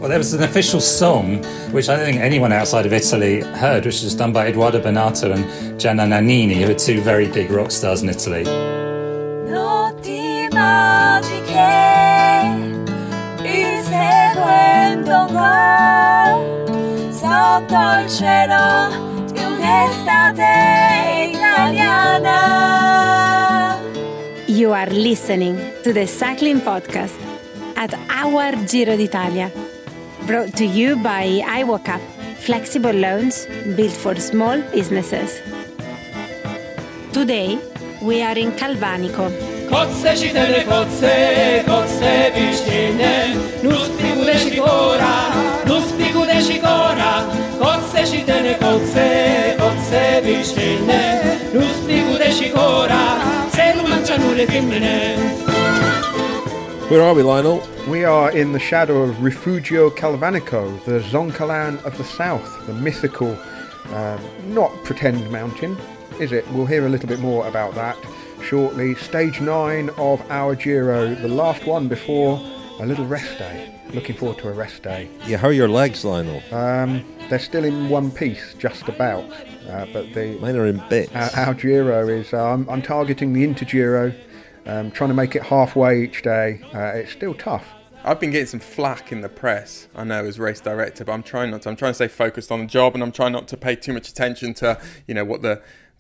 Well, there was an official song, which I don't think anyone outside of Italy heard, which was done by Edoardo Bennato and Gianna Nannini, who are two very big rock stars in Italy. Notti magiche, il seguendo sotto il cielo di un'estate italiana. You are listening to the Cycling Podcast at our Giro d'Italia, brought to you by iWalkUp, flexible loans built for small businesses. Today, we are in Calvanico. Kotze čitene kotze, kotze pištine, nus pigude šikora, nus pigude šikora. Kotze čitene kotze, kotze pištine, nus pigude šikora, se lu mangiano le femmine. Where are we, Lionel? We are in the shadow of Rifugio Calvanico, the Zoncolan of the south, the mythical, not pretend mountain, is it? We'll hear a little bit more about that shortly. Stage 9 of our Giro, the last one before a little rest day. Looking forward to a rest day. Yeah, how are your legs, Lionel? They're still in one piece, just about. But mine are in bits. Our Giro is, I'm targeting the Intergiro. Trying to make it halfway each day. It's still tough. I've been getting some flack in the press, I know, as race director, but I'm trying not to. I'm trying to stay focused on the job, and I'm trying not to pay too much attention to, you know, what the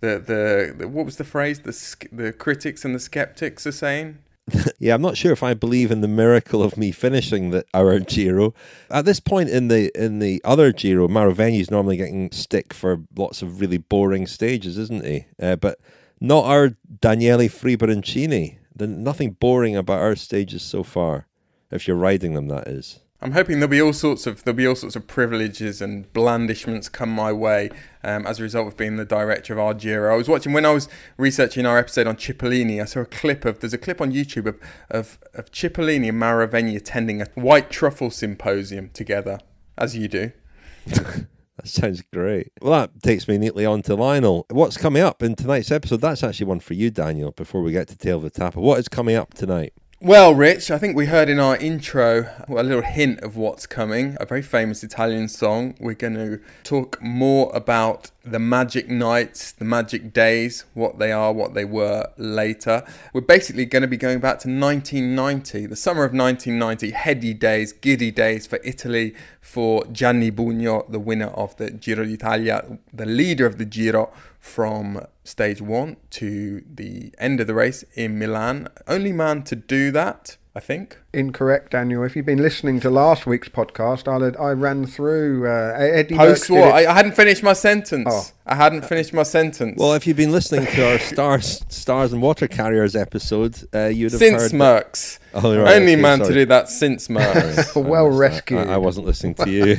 what was the phrase? The critics and the skeptics are saying. Yeah, I'm not sure if I believe in the miracle of me finishing our Giro. At this point in the other Giro, Mauro Veni's normally getting stick for lots of really boring stages, isn't he? But not our Daniele Friberoncini. Nothing boring about our stages so far, if you're riding them, that is. I'm hoping there'll be all sorts of privileges and blandishments come my way as a result of being the director of our Giro. I was watching, when I was researching our episode on Cipollini, I saw there's a clip on YouTube of Cipollini and Mauro Veni attending a white truffle symposium together, as you do. That sounds great. Well, that takes me neatly on to Lionel. What's coming up in tonight's episode? That's actually one for you, Daniel, before we get to Tale of the Tapper. What is coming up tonight? Well, Rich, I think we heard in our intro a little hint of what's coming. A very famous Italian song. We're going to talk more about the magic nights, the magic days, what they are, what they were later. We're basically going to be going back to 1990, the summer of 1990, heady days, giddy days for Italy, for Gianni Bugno, the winner of the Giro d'Italia, the leader of the Giro, from stage 1 to the end of the race in Milan. Only man to do that, I think. Incorrect, Daniel. If you've been listening to last week's podcast, I ran through Eddie Post what? I hadn't finished my sentence. Oh. I hadn't finished my sentence. Well, if you've been listening to our Stars and Water Carriers episode, you'd have since heard... Merckx. Oh, right, Only man to do that since Merckx. Well rescued. I wasn't listening to you.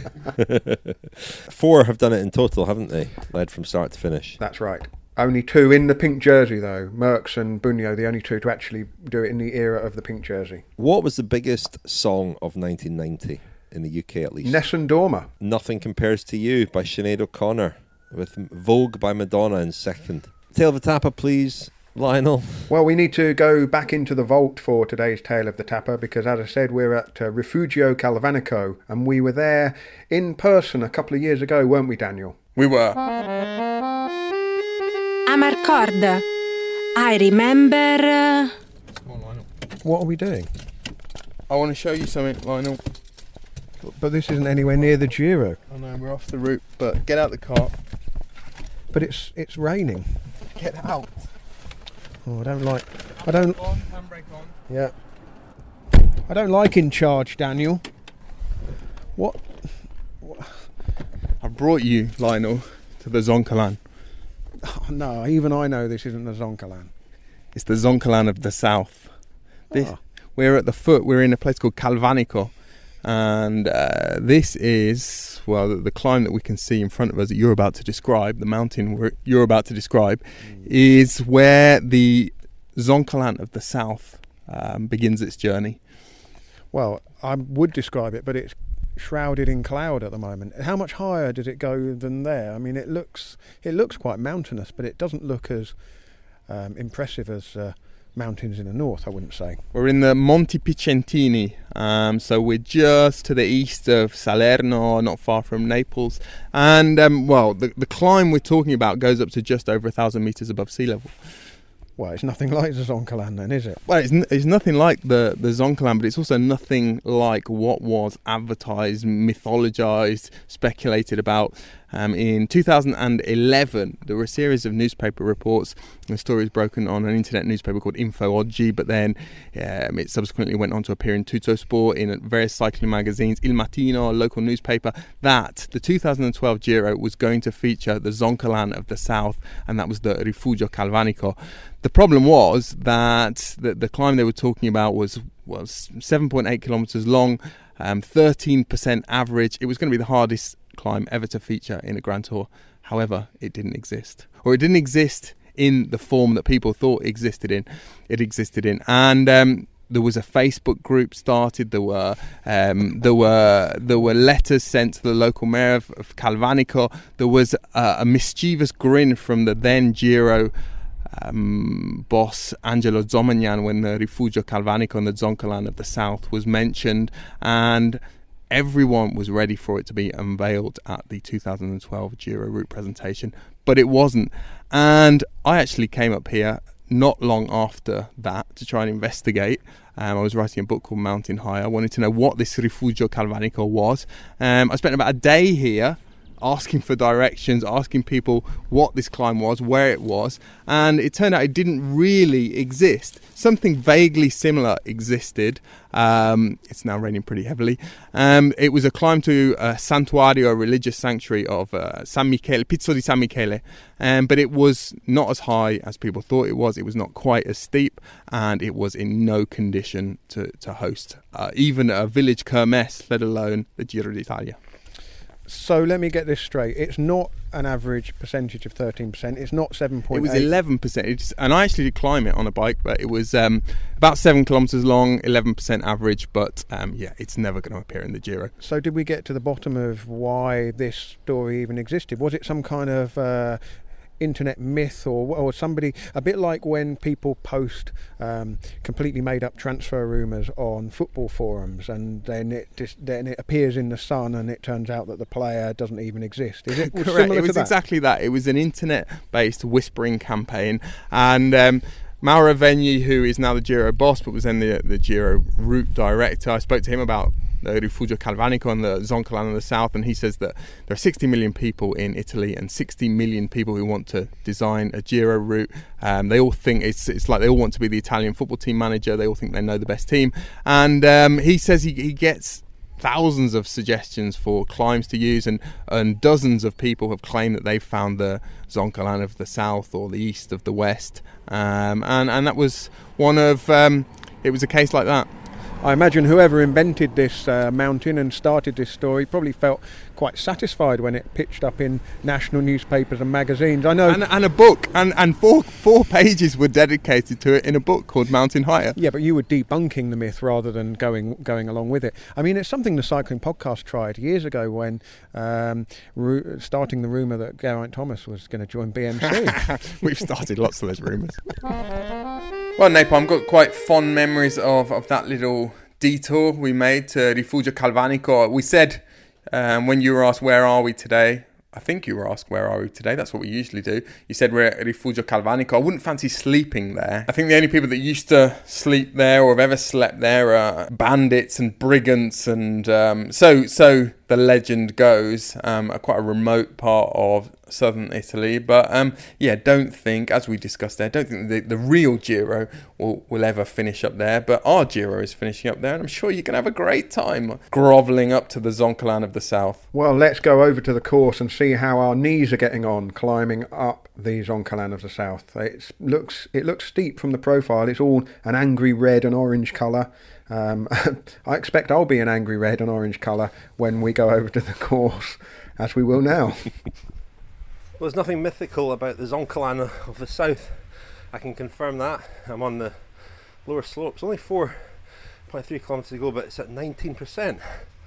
4 have done it in total, haven't they? Led from start to finish. That's right. Only 2 in the pink jersey, though. Merckx and Bugno, the only 2 to actually do it in the era of the pink jersey. What was the biggest song of 1990, in the UK at least? Nessun Dorma. Nothing Compares to You by Sinead O'Connor, with Vogue by Madonna in second. Tale of the Tapper, please, Lionel. Well, we need to go back into the vault for today's Tale of the Tapper because, as I said, we're at Rifugio Calvanico, and we were there in person a couple of years ago, weren't we, Daniel? We were. Amarcord. I remember... Come on, Lionel. What are we doing? I want to show you something, Lionel. But this isn't anywhere near the Giro. I know, we're off the route, but get out the car. But it's raining. Get out. Oh, I don't... Handbrake on. Yeah. I don't like in charge, Daniel. What? I brought you, Lionel, to the Zoncolan. Oh, no, even I know this isn't the Zoncolan. It's the Zoncolan of the south. We're at the foot. We're in a place called Calvanico. And this is, well, the climb that we can see in front of us that you're about to describe, the mountain you're about to describe, is where the Zoncolan of the south begins its journey. Well, I would describe it, but it's shrouded in cloud at the moment. How much higher does it go than there? I mean, it looks quite mountainous, but it doesn't look as impressive as mountains in the north, I wouldn't say. We're in the Monti Picentini, so we're just to the east of Salerno, not far from Naples. And, the climb we're talking about goes up to just over 1,000 metres above sea level. Well, it's nothing like the Zoncolan then, is it? Well, it's nothing like the Zoncolan, but it's also nothing like what was advertised, mythologized, speculated about. In 2011, there were a series of newspaper reports. The story was broken on an internet newspaper called Info Oggi, but then it subsequently went on to appear in Tuttosport, in various cycling magazines, Il Mattino, a local newspaper, that the 2012 Giro was going to feature the Zoncolan of the South, and that was the Rifugio Calvanico. The problem was that the climb they were talking about was 7.8 kilometres long, 13% average. It was going to be the hardest climb ever to feature in a Grand Tour. However, it didn't exist, or it didn't exist in the form that people thought it existed in. And there was a Facebook group started. There were letters sent to the local mayor of Calvanico. There was a mischievous grin from the then Giro boss Angelo Zomagnan when the Rifugio Calvanico and the Zoncolan of the South was mentioned, and everyone was ready for it to be unveiled at the 2012 Giro route presentation, but it wasn't. And I actually came up here not long after that to try and investigate. I was writing a book called Mountain High. I wanted to know what this Rifugio Calvanico was. I spent about a day here asking for directions, asking people what this climb was, where it was, and it turned out it didn't really exist. Something vaguely similar existed. It's now raining pretty heavily. It was a climb to a santuario, a religious sanctuary of San Michele, Pizzo di San Michele, but it was not as high as people thought it was. It was not quite as steep, and it was in no condition to host even a village kermesse, let alone the Giro d'Italia. So let me get this straight. It's not an average percentage of 13%. It's not 7.8. It was 11%. And I actually did climb it on a bike, but it was about 7 kilometres long, 11% average. But it's never going to appear in the Giro. So did we get to the bottom of why this story even existed? Was it some kind of internet myth or somebody, a bit like when people post completely made up transfer rumours on football forums, and then it appears in the Sun and it turns out that the player doesn't even exist? Is it correct? It was exactly that. It was an internet based whispering campaign, and Mauro Vegni, who is now the Giro boss but was then the Giro route director, I spoke to him about the Rifugio Calvanico and the Zoncolan in the South, and he says that there are 60 million people in Italy and 60 million people who want to design a Giro route. They all think it's like they all want to be the Italian football team manager. They all think they know the best team, and he says he gets thousands of suggestions for climbs to use, and dozens of people have claimed that they've found the Zoncolan of the South or the East of the West, and that was one of it was a case like that. I imagine whoever invented this mountain and started this story probably felt quite satisfied when it pitched up in national newspapers and magazines. I know, and a book, and four pages were dedicated to it in a book called Mountain Higher. Yeah, but you were debunking the myth rather than going along with it. I mean, it's something the Cycling Podcast tried years ago when starting the rumour that Geraint Thomas was going to join BMC. We've started lots of those rumours. Well, Napalm, I've got quite fond memories of that little detour we made to Rifugio Calvanico. We said, when you were asked, where are we today? I think you were asked, where are we today? That's what we usually do. You said we're at Rifugio Calvanico. I wouldn't fancy sleeping there. I think the only people that used to sleep there or have ever slept there are bandits and brigands, and so the legend goes, quite a remote part of southern Italy. But don't think, as we discussed there, don't think the real Giro will ever finish up there. But our Giro is finishing up there, and I'm sure you can have a great time grovelling up to the Zoncolan of the South. Well, let's go over to the course and see how our knees are getting on climbing up the Zoncolan of the South. It looks steep from the profile. It's all an angry red and orange colour. I expect I'll be an angry red and orange colour when we go over to the course, as we will now. Well, there's nothing mythical about the Zoncolan of the South. I can confirm that. I'm on the lower slopes, only 4.3 kilometres to go, but it's at 19%.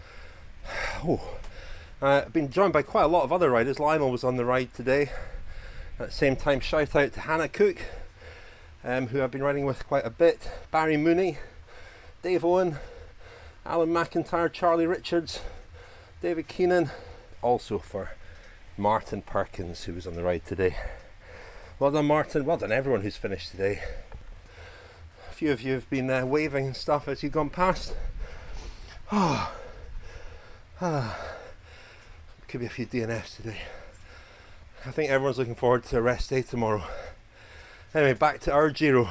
I've been joined by quite a lot of other riders. Lionel was on the ride today. At the same time, shout out to Hannah Cook, who I've been riding with quite a bit. Barry Mooney, Dave Owen, Alan McIntyre, Charlie Richards, David Keenan. Also for Martin Perkins, who was on the ride today. Well done, Martin. Well done, everyone who's finished today. A few of you have been waving and stuff as you've gone past. Could be a few DNFs today. I think everyone's looking forward to a rest day tomorrow. Anyway, back to our Giro.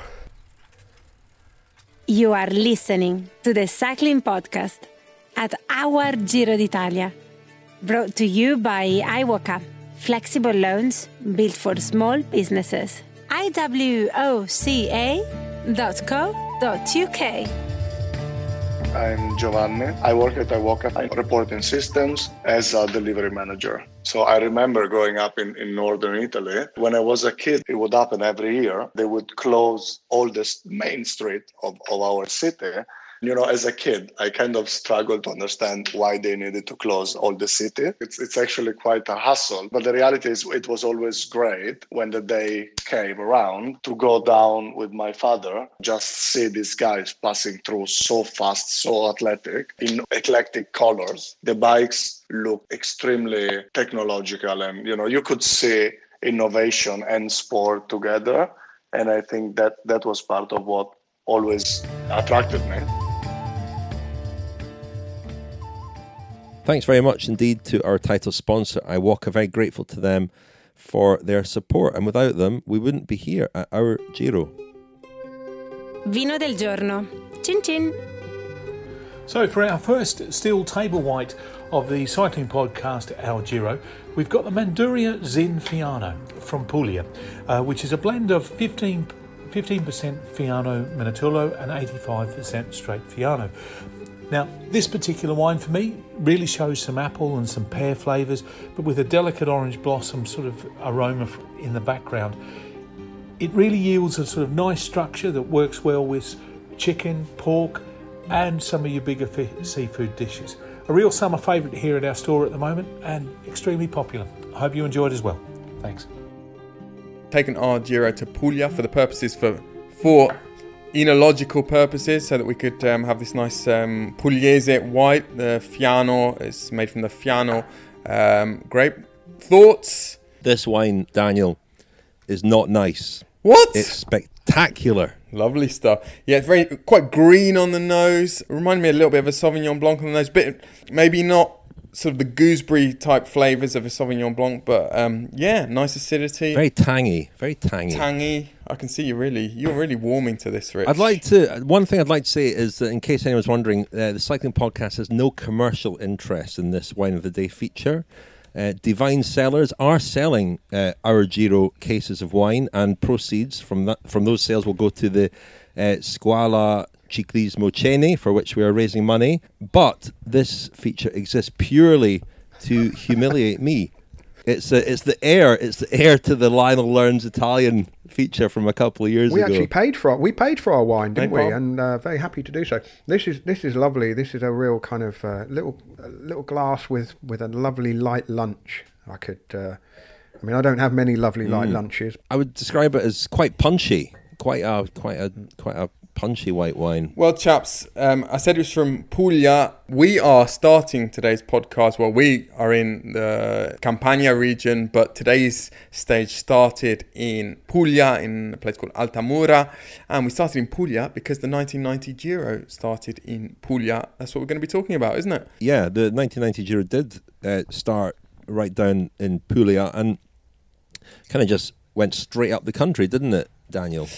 You are listening to the Cycling Podcast at Our Giro d'Italia. Brought to you by iWalkup. Flexible loans built for small businesses. iwoca.co.uk. I'm Giovanni. I work at iWalkup. I report in systems as a delivery manager. So I remember growing up in northern Italy. When I was a kid, it would happen every year. They would close all the main street of our city. You know, as a kid, I kind of struggled to understand why they needed to close all the city. It's actually quite a hassle. But the reality is it was always great when the day came around to go down with my father, just see these guys passing through so fast, so athletic, in eclectic colors. The bikes look extremely technological and, you know, you could see innovation and sport together. And I think that was part of what always attracted me. Thanks very much indeed to our title sponsor, iWalkup. Very grateful to them for their support. And without them, we wouldn't be here at our Giro. Vino del giorno. Chin chin. So for our first steel table white of the cycling podcast, Our Giro, we've got the Manduria Zinfiano from Puglia, which is a blend of 15% Fiano Manutolo and 85% straight Fiano. Now, this particular wine for me really shows some apple and some pear flavours, but with a delicate orange blossom sort of aroma in the background. It really yields a sort of nice structure that works well with chicken, pork, and some of your bigger seafood dishes. A real summer favourite here at our store at the moment and extremely popular. I hope you enjoyed as well. Thanks. Taken our Giro to Puglia for the purposes for enological purposes, so that we could have this nice Pugliese white. The Fiano is made from the Fiano grape. Thoughts? This wine, Daniel, is not nice. What? It's spectacular. Lovely stuff. Yeah, it's very quite green on the nose. Reminded me a little bit of a Sauvignon Blanc on the nose. Bit maybe not sort of the gooseberry type flavours of a Sauvignon Blanc, but yeah, nice acidity. Very tangy. Very tangy. Tangy. I can see you're really warming to this, Rich. One thing I'd like to say is that in case anyone's wondering, the Cycling Podcast has no commercial interest in this Wine of the Day feature. Divine Cellars are selling our Giro cases of wine, and proceeds from those sales will go to the Scuola Ciclismo Cene, for which we are raising money. But this feature exists purely to humiliate me. It's the heir to the Lionel Learns Italian feature from a couple of years ago. We actually paid for our wine, didn't we? And very happy to do so. This is lovely. This is a real kind of little glass with a lovely light lunch. I don't have many lovely light lunches. I would describe it as quite punchy, quite a punchy white wine. Well, chaps, I said it was from Puglia. We are starting today's podcast. Well, we are in the Campania region, but today's stage started in Puglia, in a place called Altamura. And we started in Puglia because the 1990 Giro started in Puglia. That's what we're going to be talking about, isn't it? Yeah, the 1990 Giro did start right down in Puglia and kind of just went straight up the country, didn't it, Daniel?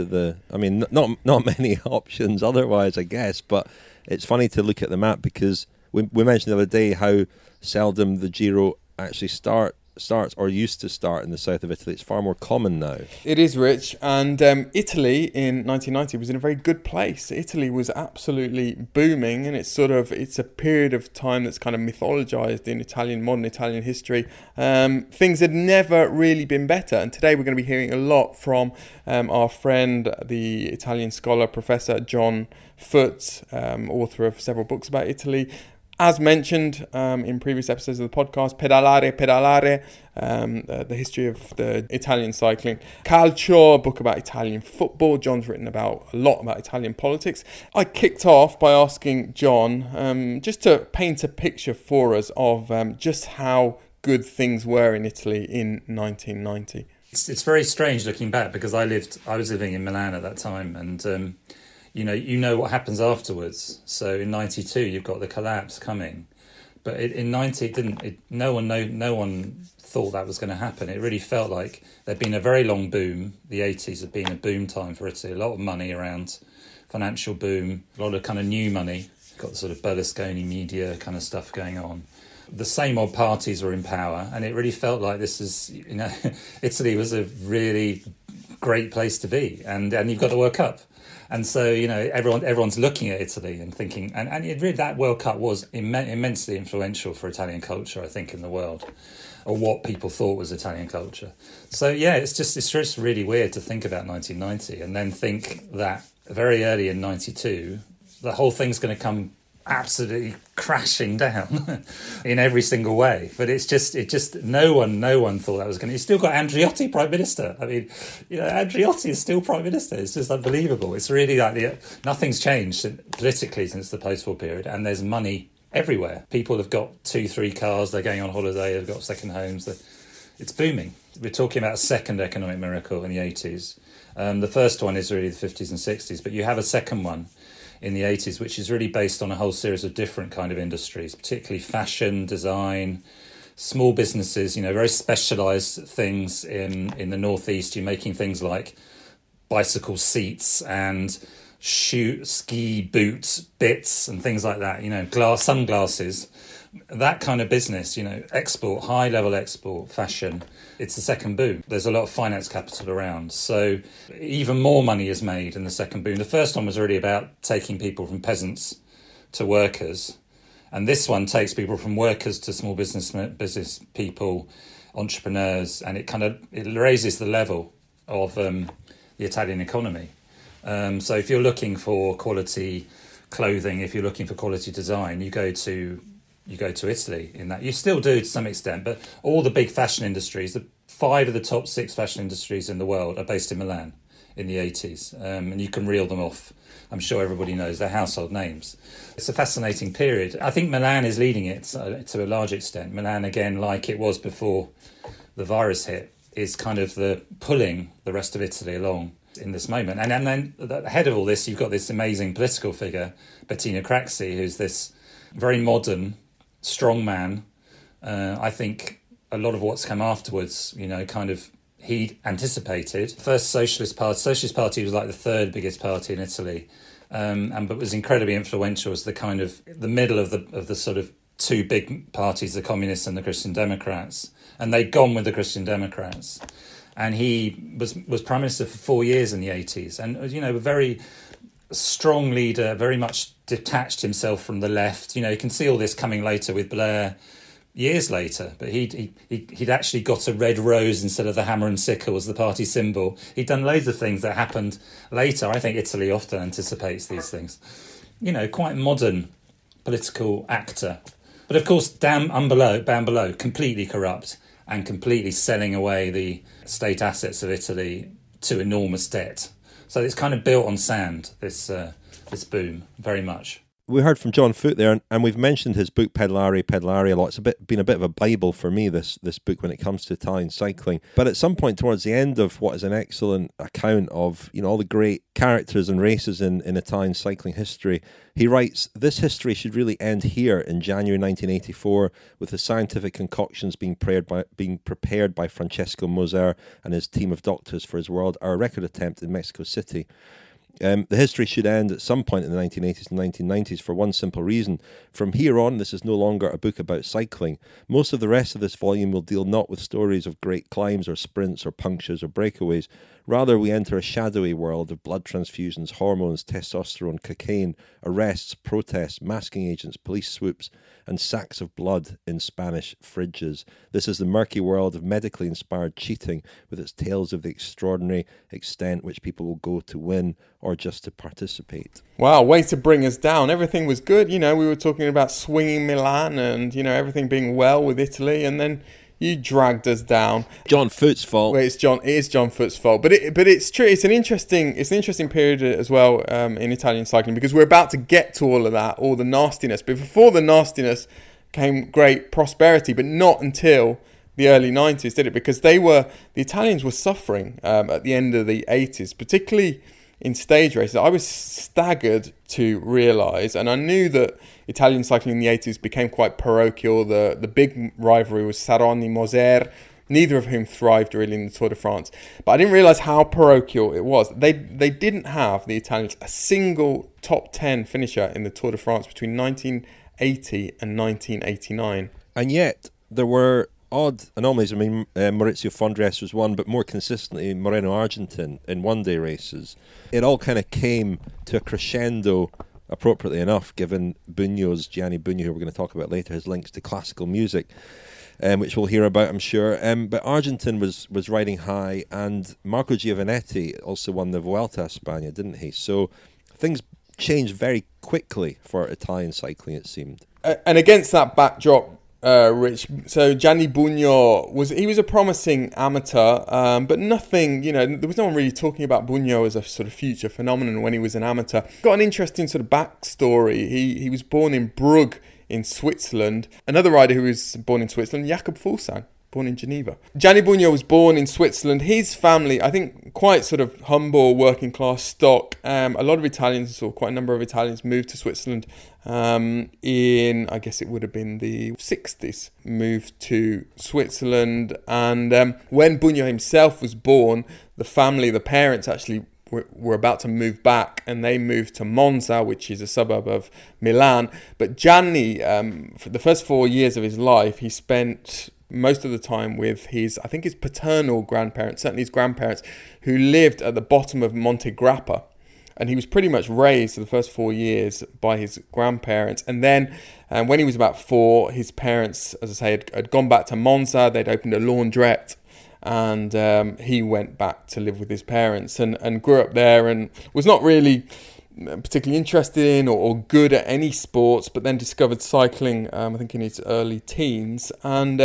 Not many options otherwise, I guess, but it's funny to look at the map because we mentioned the other day how seldom the Giro actually starts or used to start in the south of Italy. It's far more common now. It is, Rich, and Italy in 1990 was in a very good place. Italy was absolutely booming, and it's a period of time that's kind of mythologized in modern Italian history. Things had never really been better, and today we're going to be hearing a lot from our friend, the Italian scholar, Professor John Foote, author of several books about Italy. As mentioned in previous episodes of the podcast, Pedalare, the history of the Italian cycling. Calcio, a book about Italian football. John's written a lot about Italian politics. I kicked off by asking John just to paint a picture for us of just how good things were in Italy in 1990. It's very strange looking back, because I was living in Milan at that time, and you know what happens afterwards. So in 92, you've got the collapse coming, but in 90, no one thought that was going to happen. It really felt like there'd been a very long boom. The 80s had been a boom time for Italy. A lot of money around, financial boom, a lot of kind of new money. Got the sort of Berlusconi media kind of stuff going on. The same old parties were in power, and it really felt like this is, Italy was a really great place to be, and you've got the World Cup. And so, everyone's looking at Italy and thinking, and it really, that World Cup was immensely influential for Italian culture, I think, in the world, or what people thought was Italian culture. So, yeah, it's just really weird to think about 1990 and then think that very early in 92, the whole thing's going to come absolutely crashing down in every single way. But it just no one thought that was going to. You still got Andreotti Prime Minister. I mean, Andreotti is still Prime Minister. It's just unbelievable. It's really like nothing's changed politically since the post-war period, and there's money everywhere. People have got 2-3 cars, they're going on holiday, they've got second homes. It's booming. We're talking about a second economic miracle in the 80s. The first one is really the 50s and 60s, but you have a second one in the 80s, which is really based on a whole series of different kind of industries, particularly fashion, design, small businesses, very specialised things in the Northeast. You're making things like bicycle seats and ski boot bits and things like that, sunglasses, that kind of business, export, high-level export, fashion. It's the second boom. There's a lot of finance capital around. So even more money is made in the second boom. The first one was really about taking people from peasants to workers. And this one takes people from workers to small business people, entrepreneurs, and it raises the level of the Italian economy. So if you're looking for quality clothing, if you're looking for quality design, you go to Italy in that. You still do to some extent, but all the big fashion industries, 5 of the top 6 fashion industries in the world are based in Milan in the 80s. And you can reel them off. I'm sure everybody knows they're household names. It's a fascinating period. I think Milan is leading it to a large extent. Milan, again, like it was before the virus hit, is kind of pulling the rest of Italy along in this moment. And then ahead of all this, you've got this amazing political figure, Bettino Craxi, who's this very modern, strong man. I think a lot of what's come afterwards, he anticipated. First Socialist Party was like the third biggest party in Italy, but was incredibly influential as the middle of the sort of 2 big parties, the Communists and the Christian Democrats, and they'd gone with the Christian Democrats. And he was Prime Minister for 4 years in the 80s, and a very strong leader, very much detached himself from the left. You can see all this coming later with Blair, years later, but he'd actually got a red rose instead of the hammer and sickle as the party symbol. He'd done loads of things that happened later. I think Italy often anticipates these things. Quite modern political actor. But of course, down below, completely corrupt and completely selling away the state assets of Italy to enormous debt. So it's kind of built on sand, this boom, very much. We heard from John Foote there, and we've mentioned his book Pedalare a lot. It's been a bit of a Bible for me, this book, when it comes to Italian cycling. But at some point towards the end of what is an excellent account of all the great characters and races in Italian cycling history, he writes, "This history should really end here in January 1984, with the scientific concoctions being prepared by Francesco Moser and his team of doctors for his world hour record attempt in Mexico City. The history should end at some point in the 1980s and 1990s for one simple reason. From here on, this is no longer a book about cycling. Most of the rest of this volume will deal not with stories of great climbs or sprints or punctures or breakaways. Rather, we enter a shadowy world of blood transfusions, hormones, testosterone, cocaine, arrests, protests, masking agents, police swoops, and sacks of blood in Spanish fridges. This is the murky world of medically inspired cheating, with its tales of the extraordinary extent which people will go to win or just to participate. Wow, way to bring us down. Everything was good. We were talking about swinging Milan and, everything being well with Italy, and then you dragged us down. John Foot's fault. Well, it is John Foot's fault. But it's true. It's an interesting period as well in Italian cycling, because we're about to get to all of that, all the nastiness. But before the nastiness came great prosperity, but not until the early 90s, did it? Because the Italians were suffering at the end of the 80s, particularly in stage races. I was staggered to realise, and I knew that Italian cycling in the 80s became quite parochial. The big rivalry was Saronni-Moser, neither of whom thrived really in the Tour de France. But I didn't realise how parochial it was. They didn't have, the Italians, a single top 10 finisher in the Tour de France between 1980 and 1989. And yet, there were odd anomalies. I mean, Maurizio Fondrest was one, but more consistently Moreno Argentin in one-day races. It all kind of came to a crescendo, appropriately enough, given Gianni Bugno, who we're going to talk about later, his links to classical music, which we'll hear about, I'm sure. But Argentin was riding high, and Marco Giovanetti also won the Vuelta a España, didn't he? So things changed very quickly for Italian cycling, it seemed. And against that backdrop, Rich, so Gianni Bugno was a promising amateur, but nothing, there was no one really talking about Bugno as a sort of future phenomenon when he was an amateur. Got an interesting sort of backstory. He was born in Brugg in Switzerland. Another rider who was born in Switzerland, Jakob Fuglsang, born in Geneva. Gianni Bugno was born in Switzerland. His family, I think, quite sort of humble, working class stock. A lot of Italians, or quite a number of Italians, moved to Switzerland in, I guess it would have been the 60s, moved to Switzerland. And when Bugno himself was born, the parents actually were about to move back, and they moved to Monza, which is a suburb of Milan. But Gianni, for the first 4 years of his life, he spent most of the time with his paternal grandparents, certainly his grandparents, who lived at the bottom of Monte Grappa. And he was pretty much raised for the first 4 years by his grandparents. And then when he was about 4, his parents, as I say, had gone back to Monza. They'd opened a laundrette, and he went back to live with his parents and grew up there, and was not really particularly interested in or good at any sports, but then discovered cycling, I think in his early teens, and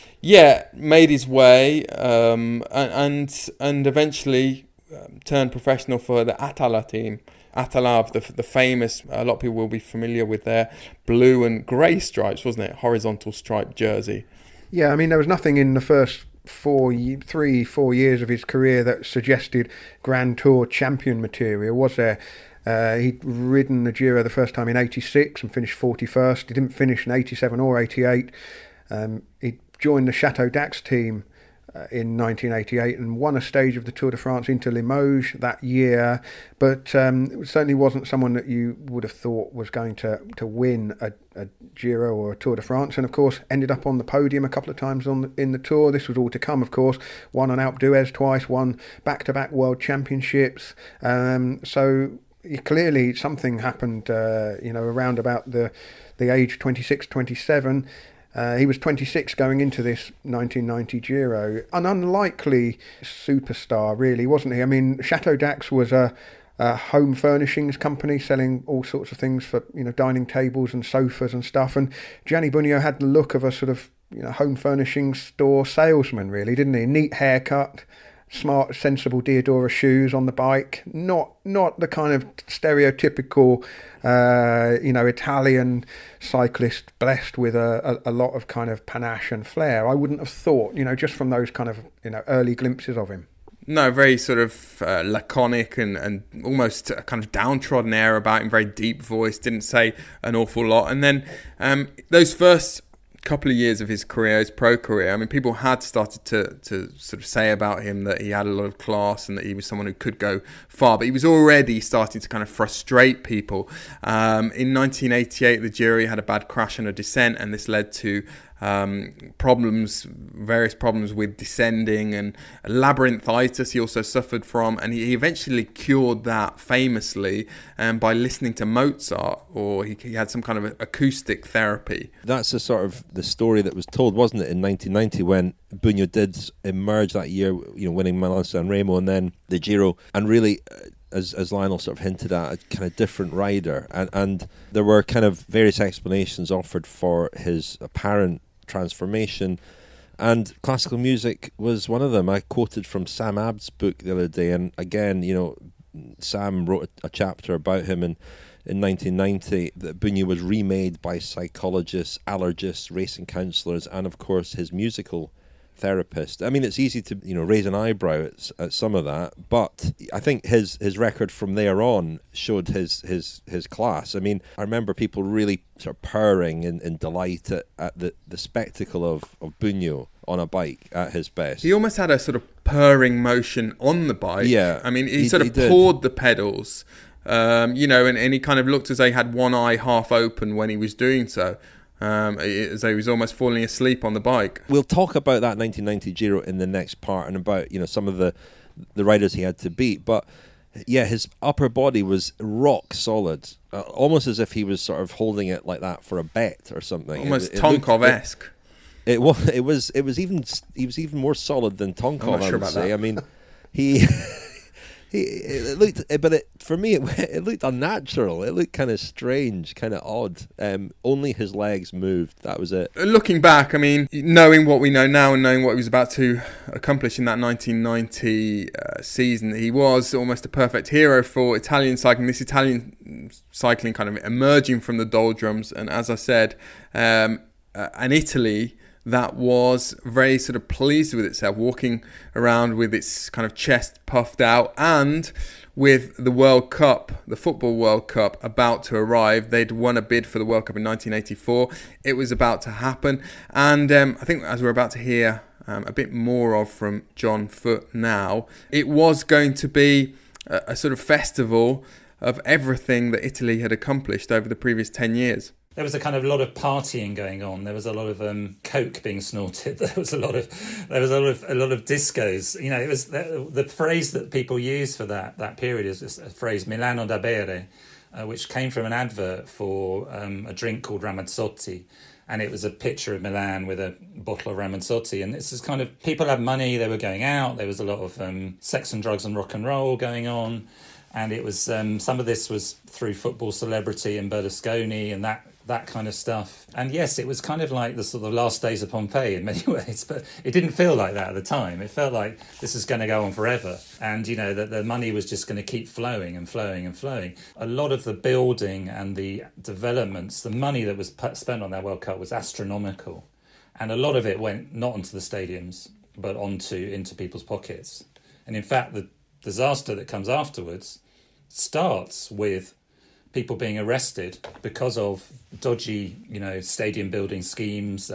made his way, and eventually turned professional for the Atala team. Atala, the famous, a lot of people will be familiar with their blue and grey stripes, wasn't it? Horizontal striped jersey. Yeah, I mean, there was nothing in the first 4 years of his career that suggested Grand Tour champion material, was there? He'd ridden the Giro the first time in 86 and finished 41st. He didn't finish in 87 or 88. He joined the Chateau Dax team in 1988 and won a stage of the Tour de France into Limoges that year, but it certainly wasn't someone that you would have thought was going to win a Giro or a Tour de France, and of course ended up on the podium a couple of times in the Tour. This was all to come, of course. Won on Alpe d'Huez twice, won back-to-back World Championships, so clearly something happened around about the age 26, 27. He was 26 going into this 1990 Giro. An unlikely superstar, really, wasn't he? I mean, Chateau Dax was a home furnishings company selling all sorts of things for, dining tables and sofas and stuff. And Gianni Bugno had the look of a sort of, home furnishings store salesman, really, didn't he? Neat haircut, smart, sensible Diodora shoes on the bike. Not the kind of stereotypical, Italian cyclist blessed with a lot of kind of panache and flair. I wouldn't have thought, just from those kind of, early glimpses of him. No, very sort of laconic and almost a kind of downtrodden air about him, very deep voice, didn't say an awful lot. And then those first couple of years of his career, his pro career, I mean, people had started to sort of say about him that he had a lot of class and that he was someone who could go far, but he was already starting to kind of frustrate people. In 1988, the Giro had a bad crash and a descent, and this led to various problems with descending, and labyrinthitis he also suffered from, and he eventually cured that famously by listening to Mozart, or he had some kind of acoustic therapy. That's the story that was told, wasn't it, in 1990 when Bugno did emerge that year, winning Milan San Remo and then the Giro, and really as Lionel sort of hinted at, a kind of different rider. And there were kind of various explanations offered for his apparent transformation. And classical music was one of them. I quoted from Sam Abd's book the other day, and again, Sam wrote a chapter about him in 1990, that Bunyan was remade by psychologists, allergists, racing counsellors, and of course his musical therapist. I mean, it's easy to raise an eyebrow at some of that, but I think his record from there on showed his class. I mean, I remember people really sort of purring in delight at the spectacle of Bunyan on a bike at his best. He almost had a sort of purring motion on the bike. Yeah, I mean, he pawed the pedals, and he kind of looked as though he had one eye half open when he was doing so. As though he was almost falling asleep on the bike. We'll talk about that 1990 Giro in the next part, and about some of the riders he had to beat. But yeah, his upper body was rock solid, almost as if he was sort of holding it like that for a bet or something. Almost Tonkov-esque. He was even more solid than Tonkov. I'm not sure about that. I mean, for me, it looked unnatural. It looked kind of strange, kind of odd. Only his legs moved. That was it. Looking back, I mean, knowing what we know now and knowing what he was about to accomplish in that 1990 season, he was almost a perfect hero for Italian cycling. This Italian cycling kind of emerging from the doldrums, and as I said, an Italy that was very sort of pleased with itself, walking around with its kind of chest puffed out, and with the World Cup, the Football World Cup, about to arrive. They'd won a bid for the World Cup in 1984. It was about to happen. And I think, as we're about to hear a bit more of from John Foot now, it was going to be a sort of festival of everything that Italy had accomplished over the previous 10 years. There was a kind of lot of partying going on. There was a lot of coke being snorted. There was a lot of discos. It was the phrase that people use for that period is this phrase Milano da bere, which came from an advert for a drink called Ramazzotti, and it was a picture of Milan with a bottle of Ramazzotti. And this is kind of, people had money. They were going out. There was a lot of sex and drugs and rock and roll going on, and it was some of this was through football celebrity and Berlusconi and that kind of stuff. And yes, it was kind of like the sort of last days of Pompeii in many ways, but it didn't feel like that at the time. It felt like this is going to go on forever. And, that the money was just going to keep flowing and flowing and flowing. A lot of the building and the developments, the money that was spent on that World Cup was astronomical. And a lot of it went not onto the stadiums, but into people's pockets. And in fact, the disaster that comes afterwards starts with people being arrested because of dodgy, stadium building schemes,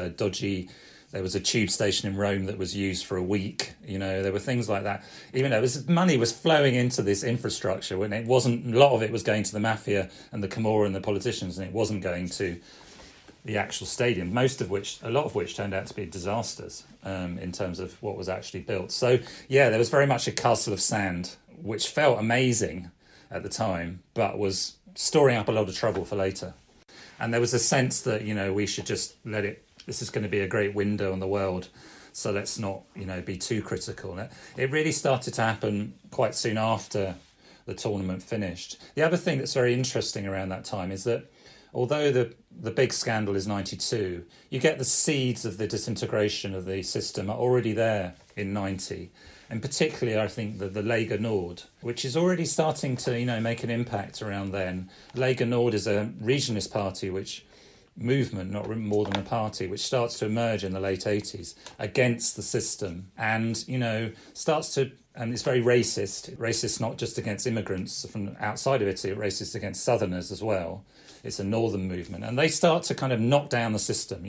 there was a tube station in Rome that was used for a week, there were things like that. Even though money was flowing into this infrastructure, when it wasn't, a lot of it was going to the mafia and the Camorra and the politicians, and it wasn't going to the actual stadium, a lot of which turned out to be disasters in terms of what was actually built. So, yeah, there was very much a castle of sand, which felt amazing at the time, but was storing up a lot of trouble for later. And there was a sense that, we should just let it, this is going to be a great window on the world, so let's not, be too critical. It really started to happen quite soon after the tournament finished. The other thing that's very interesting around that time is that although the big scandal is 92, you get the seeds of the disintegration of the system are already there in 90. And particularly, I think, the Lega Nord, which is already starting to, make an impact around then. Lega Nord is a regionalist party, movement, not more than a party, which starts to emerge in the late 80s against the system. And, starts to, and it's very racist not just against immigrants from outside of Italy, racist against Southerners as well. It's a northern movement. And they start to kind of knock down the system,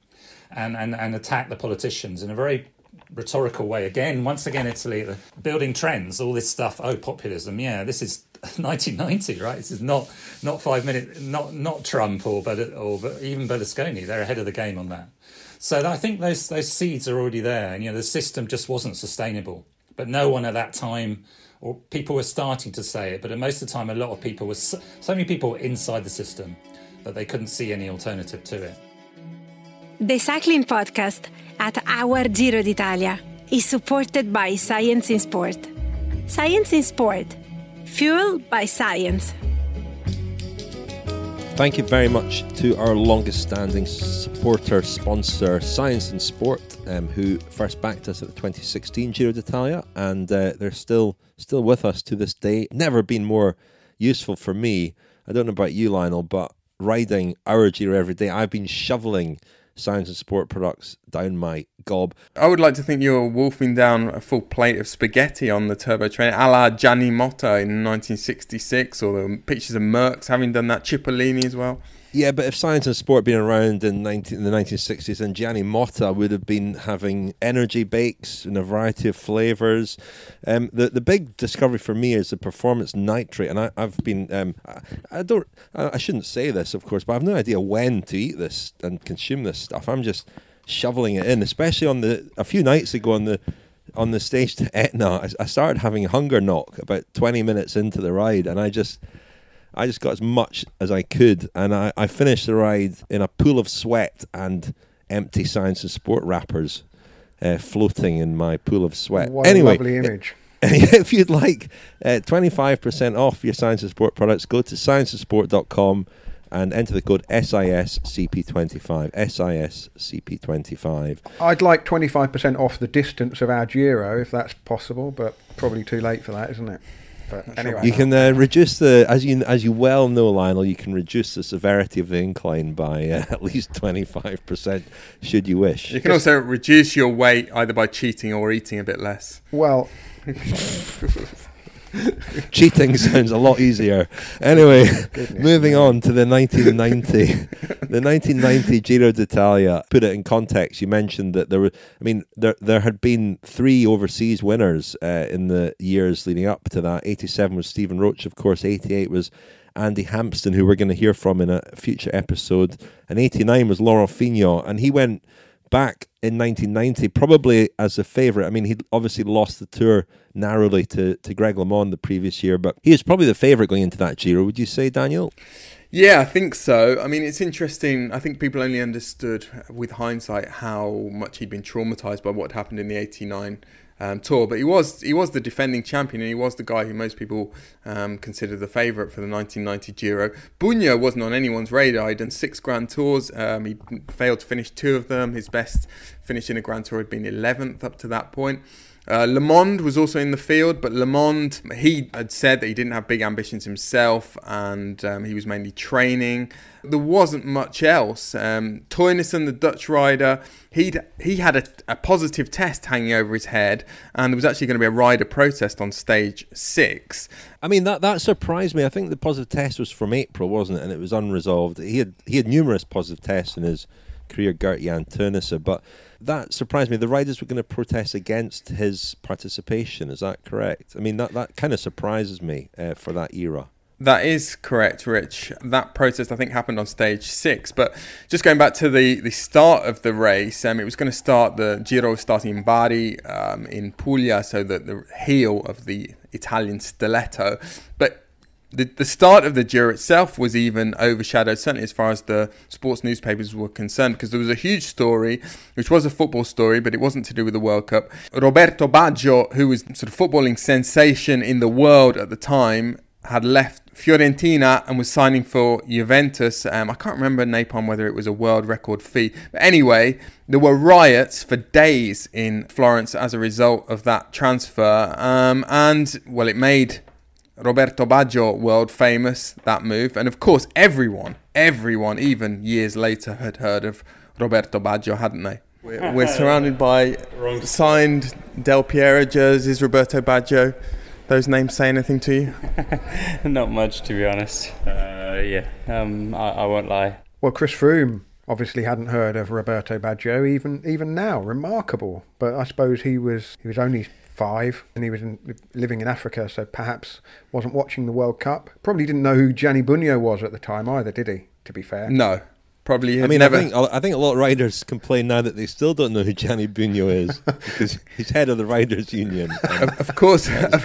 and attack the politicians in a very rhetorical way. Once again, Italy, the building trends, all this stuff. Oh, populism. Yeah, this is 1990, right? This is not 5 minutes, not Trump or even Berlusconi. They're ahead of the game on that. So I think those seeds are already there, and the system just wasn't sustainable. But no one at that time, or people were starting to say it, but most of the time, a lot of people were so many people were inside the system that they couldn't see any alternative to it. The Cycling Podcast at Our Giro d'Italia is supported by Science in Sport. Science in Sport, fueled by science. Thank you very much to our longest standing supporter sponsor, Science in Sport, who first backed us at the 2016 Giro d'Italia, and they're still with us to this day. Never been more useful for me. I don't know about you, Lionel, but riding our Giro every day, I've been shoveling Science and Sport products down my gob. I would like to think you were wolfing down a full plate of spaghetti on the turbo train, a la Gianni Motta in 1966, or the pictures of Merckx having done that, Cipollini as well. Yeah, but if Science and Sport had been around in the 1960s, then Gianni Motta would have been having energy bakes in a variety of flavours. The big discovery for me is the Performance Nitrate, and I've been I shouldn't say this, of course, but I've no idea when to eat this and consume this stuff. I'm just shoveling it in, especially a few nights ago on the stage to Etna. I started having a hunger knock about 20 minutes into the ride, and I just got as much as I could, and I finished the ride in a pool of sweat and empty Science and Sport wrappers floating in my pool of sweat. What anyway, a lovely image. If you'd like 25% off your Science and Sport products, go to scienceandsport.com and enter the code SISCP25. SISCP25. I'd like 25% off the distance of our Giro, if that's possible, but probably too late for that, isn't it? But anyway, you can reduce as you well know, Lionel, you can reduce the severity of the incline by at least 25%, should you wish. You can also reduce your weight either by cheating or eating a bit less. Well, cheating sounds a lot easier. Anyway, moving on to the 1990 Giro d'Italia. Put it in context. You mentioned that there had been 3 overseas winners in the years leading up to that. 87 was Stephen Roche, of course. 88 was Andy Hampsten, who we're going to hear from in a future episode, and 89 was Laurent Fignon, and he went back in 1990 probably as a favourite. I mean, he obviously lost the Tour narrowly to Greg LeMond the previous year, but he was probably the favourite going into that Giro, would you say, Daniel? Yeah, I think so. I mean, it's interesting. I think people only understood with hindsight how much he'd been traumatised by what happened in the 89 Tour, but he was the defending champion, and he was the guy who most people consider the favourite for the 1990 Giro. Bugno wasn't on anyone's radar. He'd done 6 Grand Tours. He failed to finish 2 of them. His best finish in a Grand Tour had been 11th up to that point. LeMond was also in the field, but LeMond, he had said that he didn't have big ambitions himself, and he was mainly training. There wasn't much else. Teunissen, the Dutch rider, he had a positive test hanging over his head, and there was actually going to be a rider protest on stage 6. I mean, that surprised me. I think the positive test was from April, wasn't it? And it was unresolved. He had numerous positive tests in his career, Gert-Jan Teunissen, but that surprised me. The riders were going to protest against his participation. Is that correct? I mean, that kind of surprises me for that era. That is correct, Rich. That protest, I think, happened on stage 6. But just going back to the start of the race, it was going to start, the Giro starting in Bari, in Puglia, so the heel of the Italian stiletto. But the start of the Giro itself was even overshadowed, certainly as far as the sports newspapers were concerned, because there was a huge story, which was a football story, but it wasn't to do with the World Cup. Roberto Baggio, who was sort of footballing sensation in the world at the time, had left Fiorentina and was signing for Juventus. I can't remember, Napalm, whether it was a world record fee. But anyway, there were riots for days in Florence as a result of that transfer. It made Roberto Baggio world famous, that move. And of course, everyone, even years later, had heard of Roberto Baggio, hadn't they? We're surrounded by signed Del Piero jerseys, Roberto Baggio. Those names say anything to you? Not much, to be honest. I won't lie. Well, Chris Froome obviously hadn't heard of Roberto Baggio even now. Remarkable. But I suppose he was only 5 and he was living in Africa, so perhaps wasn't watching the World Cup. Probably didn't know who Gianni Bugno was at the time either, did he? To be fair. No. Probably. I mean, never. I think a lot of riders complain now that they still don't know who Gianni Bugno is because he's head of the Riders' Union. Of course,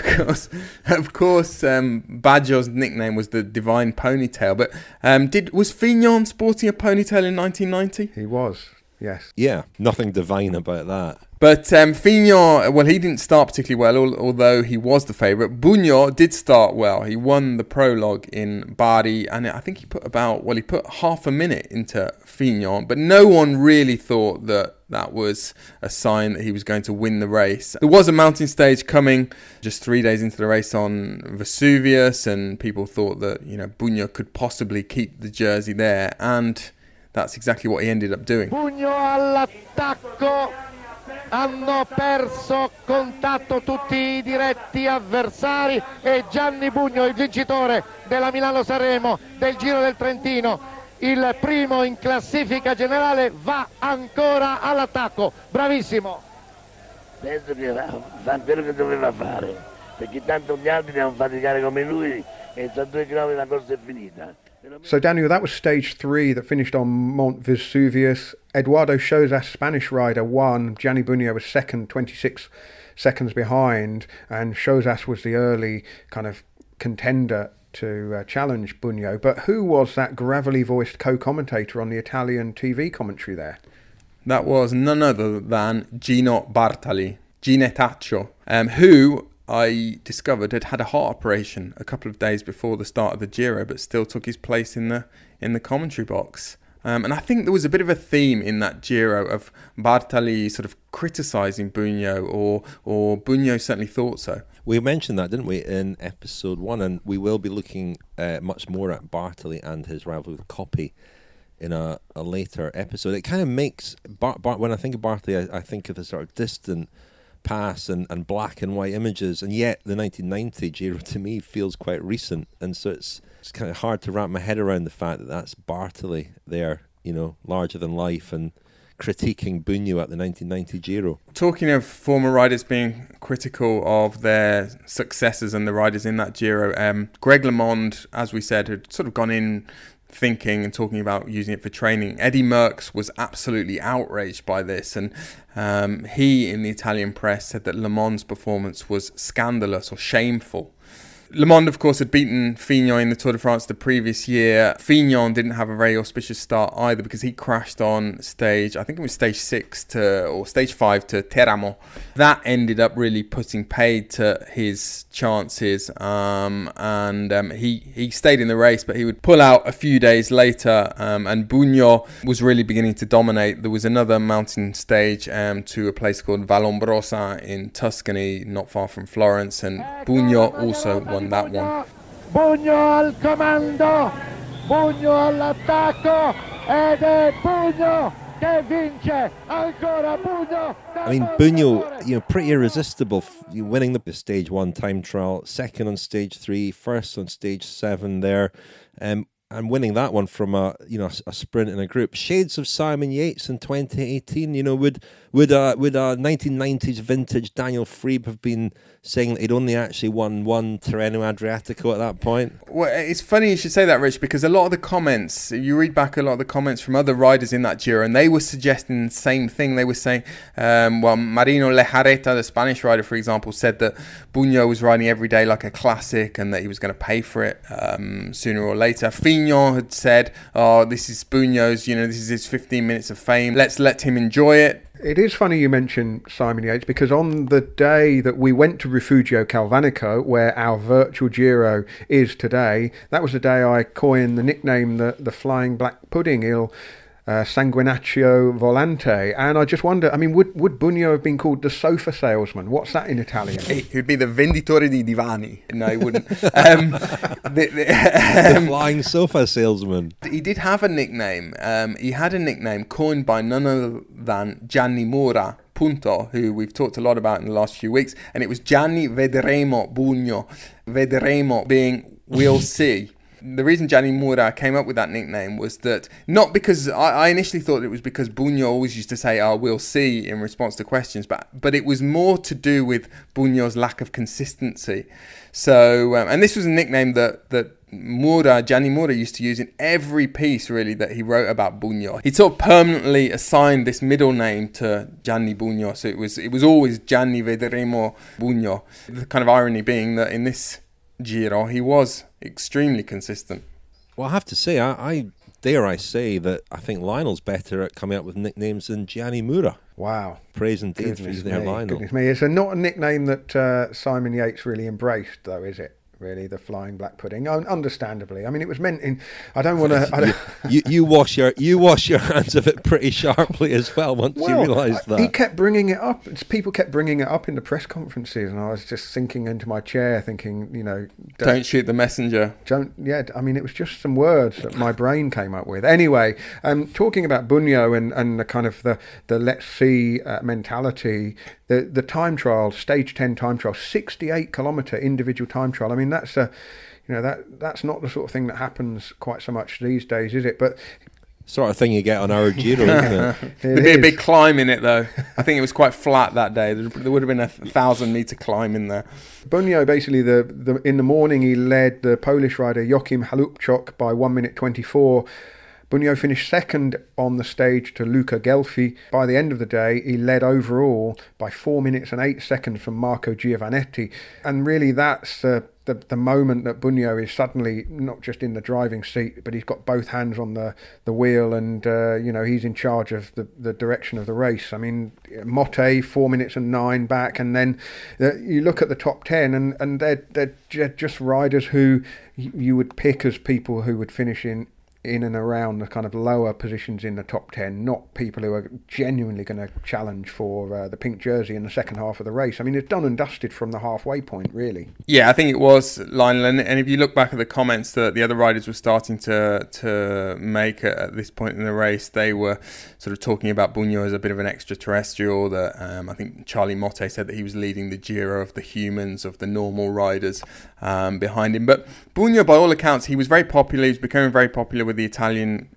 Baggio's nickname was the Divine Ponytail. But was Fignon sporting a ponytail in 1990? He was. Yes. Yeah, nothing divine about that. But Fignon, well, he didn't start particularly well, although he was the favourite. Bugno did start well. He won the prologue in Bari, and I think he put half a minute into Fignon, but no one really thought that was a sign that he was going to win the race. There was a mountain stage coming just 3 days into the race on Vesuvius, and people thought that, Bugno could possibly keep the jersey there, and that's exactly what he ended up doing. Bugno all'attacco. Hanno perso contatto tutti I diretti avversari e Gianni Bugno, il vincitore della Milano-Sanremo del Giro del Trentino, il primo in classifica generale, va ancora all'attacco. Bravissimo. Penso che fa quello che doveva fare, perché tanto gli altri devono faticare come lui e tra 2 km la corsa è finita. So Daniel, that was stage 3 that finished on Mont Vesuvius. Eduardo Chozas, Spanish rider, won. Gianni Bugno was second, 26 seconds behind, and Chozas was the early kind of contender to challenge Bugno. But who was that gravelly voiced co-commentator on the Italian TV commentary there? That was none other than Gino Bartali, Ginetaccio, who I discovered had a heart operation a couple of days before the start of the Giro, but still took his place in the commentary box. And I think there was a bit of a theme in that Giro of Bartali sort of criticising Bugno, or Bugno certainly thought so. We mentioned that, didn't we, in episode 1, and we will be looking much more at Bartali and his rivalry with Coppi in a later episode. It kind of makes, when I think of Bartali, I think of the sort of distant past and black and white images, and yet the 1990 Giro to me feels quite recent, and so it's kind of hard to wrap my head around the fact that that's Bartali there, larger than life, and critiquing Bugno at the 1990 Giro. Talking of former riders being critical of their successors and the riders in that Giro, Greg LeMond, as we said, had sort of gone in thinking and talking about using it for training. Eddie Merckx was absolutely outraged by this, and he, in the Italian press, said that LeMond's performance was scandalous or shameful. LeMond, of course, had beaten Fignon in the Tour de France the previous year. Fignon didn't have a very auspicious start either, because he crashed on stage 5 to Teramo. That ended up really putting paid to his chances, and he stayed in the race, but he would pull out a few days later, and Bugno was really beginning to dominate. There was another mountain stage to a place called Vallombrosa in Tuscany, not far from Florence, and Bugno also won that one. Bugno al comando, Bugno all'attacco, ed è Bugno che vince, ancora Bugno. I mean, Bugno, pretty irresistible, winning the stage 1 time trial, second on stage 3, first on stage 7 there, and winning that one from a sprint in a group. Shades of Simon Yates in 2018. Would a 1990s vintage Daniel Friebe have been saying that he'd only actually won one Tirreno Adriatico at that point? Well, it's funny you should say that, Rich, because a lot of the comments, you read back a lot of the comments from other riders in that Giro, and they were suggesting the same thing. They were saying, Marino Lejarreta, the Spanish rider, for example, said that Bugno was riding every day like a classic and that he was going to pay for it sooner or later. Fignon had said, this is Bugno's, this is his 15 minutes of fame. Let's let him enjoy it. It is funny you mention Simon Yates, because on the day that we went to Rifugio Calvanico, where our virtual Giro is today, that was the day I coined the nickname the Flying Black Pudding, Il Sanguinaccio Volante. And I just wonder, would Bugno have been called the sofa salesman? What's that in Italian? He would be the venditore di divani. No, he wouldn't. The flying sofa salesman. He did have a nickname. He had a nickname coined by none other than Gianni Mura, Punto, who we've talked a lot about in the last few weeks. And it was Gianni Vedremo Bugno. Vedremo being we'll see. The reason Gianni Mura came up with that nickname was that, not because I initially thought it was because Bugno always used to say, we'll see, in response to questions, but it was more to do with Bugno's lack of consistency. So, and this was a nickname that Gianni Mura used to use in every piece, really, that he wrote about Bugno. He sort of permanently assigned this middle name to Gianni Bugno, so it was always Gianni Vedremo Bugno. The kind of irony being that in this Giro, he was extremely consistent. Well, I have to say, I dare I say that I think Lionel's better at coming up with nicknames than Gianni Mura. Wow. Praise indeed for you there, Lionel. Goodness me. It's not a nickname that Simon Yates really embraced, though, is it? Really, the Flying Black Pudding, understandably. I mean, it was meant in. I don't want to. You wash your hands of it pretty sharply as well. Once you realised that he kept bringing it up. People kept bringing it up in the press conferences, and I was just sinking into my chair, thinking, don't shoot the messenger. I mean, it was just some words that my brain came up with. Anyway, talking about Bugno and the kind of the let's see mentality. The time trial, stage 10 time trial, 68-kilometre individual time trial. I mean, that's that's not the sort of thing that happens quite so much these days, is it? But sort of thing you get on our Giro, isn't it? There'd be a big climb in it, though. I think it was quite flat that day. There would have been a 1,000-metre climb in there. Bugno, basically, in the morning, he led the Polish rider Joachim Halupchuk by 1 minute 24. Bugno finished second on the stage to Luca Gelfi. By the end of the day, he led overall by 4 minutes and 8 seconds from Marco Giovannetti. And really, that's the moment that Bugno is suddenly not just in the driving seat, but he's got both hands on the wheel, and he's in charge of the direction of the race. I mean, Motte 4 minutes and 9 back, and then you look at the top 10, and they're just riders who you would pick as people who would finish in and around the kind of lower positions in the top 10, not people who are genuinely going to challenge for the pink jersey in the second half of the race. I mean, it's done and dusted from the halfway point, really. Yeah, I think it was, Lionel, and if you look back at the comments that the other riders were starting to make at this point in the race, they were sort of talking about Bugno as a bit of an extraterrestrial, that I think Charlie Motte said that he was leading the Giro of the humans, of the normal riders behind him. But Bugno, by all accounts, he was very popular. He was becoming very popular with the Italian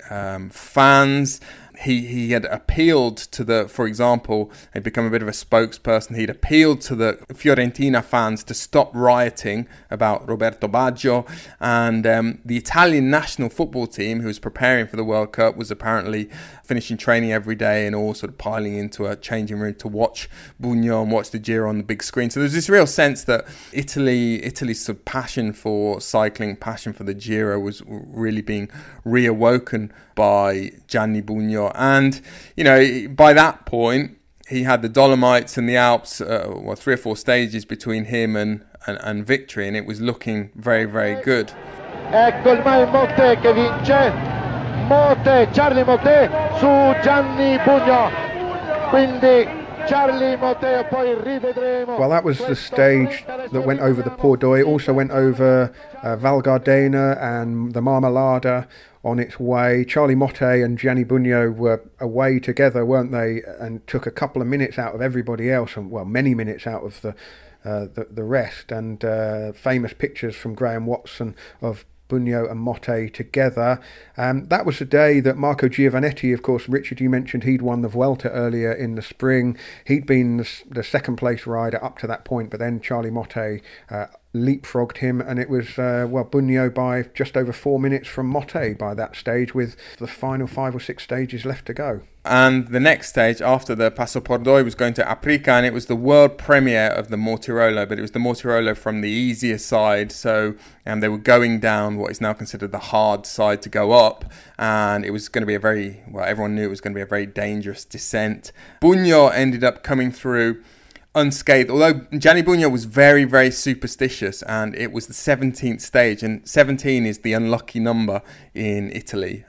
fans. He had appealed to for example, he'd become a bit of a spokesperson. He'd appealed to the Fiorentina fans to stop rioting about Roberto Baggio, and the Italian national football team, who was preparing for the World Cup, was apparently finishing training every day and all sort of piling into a changing room to watch Bugno and watch the Giro on the big screen. So there's this real sense that Italy's sort of passion for cycling, passion for the Giro was really being reawoken by Gianni Bugno. And, by that point, he had the Dolomites and the Alps, 3 or 4 stages between him and victory, and it was looking very, very good. Ecco il Motte che vince. Charlie Motte su Gianni Bugno. Quindi Charlie Motte, poi rivedremo. Well, that was the stage that went over the Pordoi. It also went over Val Gardena and the Marmolada on its way. Charlie Motte and Gianni Bugno were away together, weren't they? And took a couple of minutes out of everybody else, and many minutes out of the rest. And famous pictures from Graham Watson of Bugno and Motte together. That was the day that Marco Giovannetti, of course, Richard, you mentioned he'd won the Vuelta earlier in the spring. He'd been the second place rider up to that point, but then Charlie Motte leapfrogged him, and it was Bugno by just over 4 minutes from Motte by that stage, with the final 5 or 6 stages left to go. And the next stage after the Passo Pordoi was going to Aprica, and it was the world premiere of the Mortirolo, but it was the Mortirolo from the easier side. So they were going down what is now considered the hard side to go up, and it was going to be everyone knew it was going to be a very dangerous descent. Bugno ended up coming through unscathed, although Gianni Bugno was very, very superstitious, and it was the 17th stage, and 17 is the unlucky number in Italy.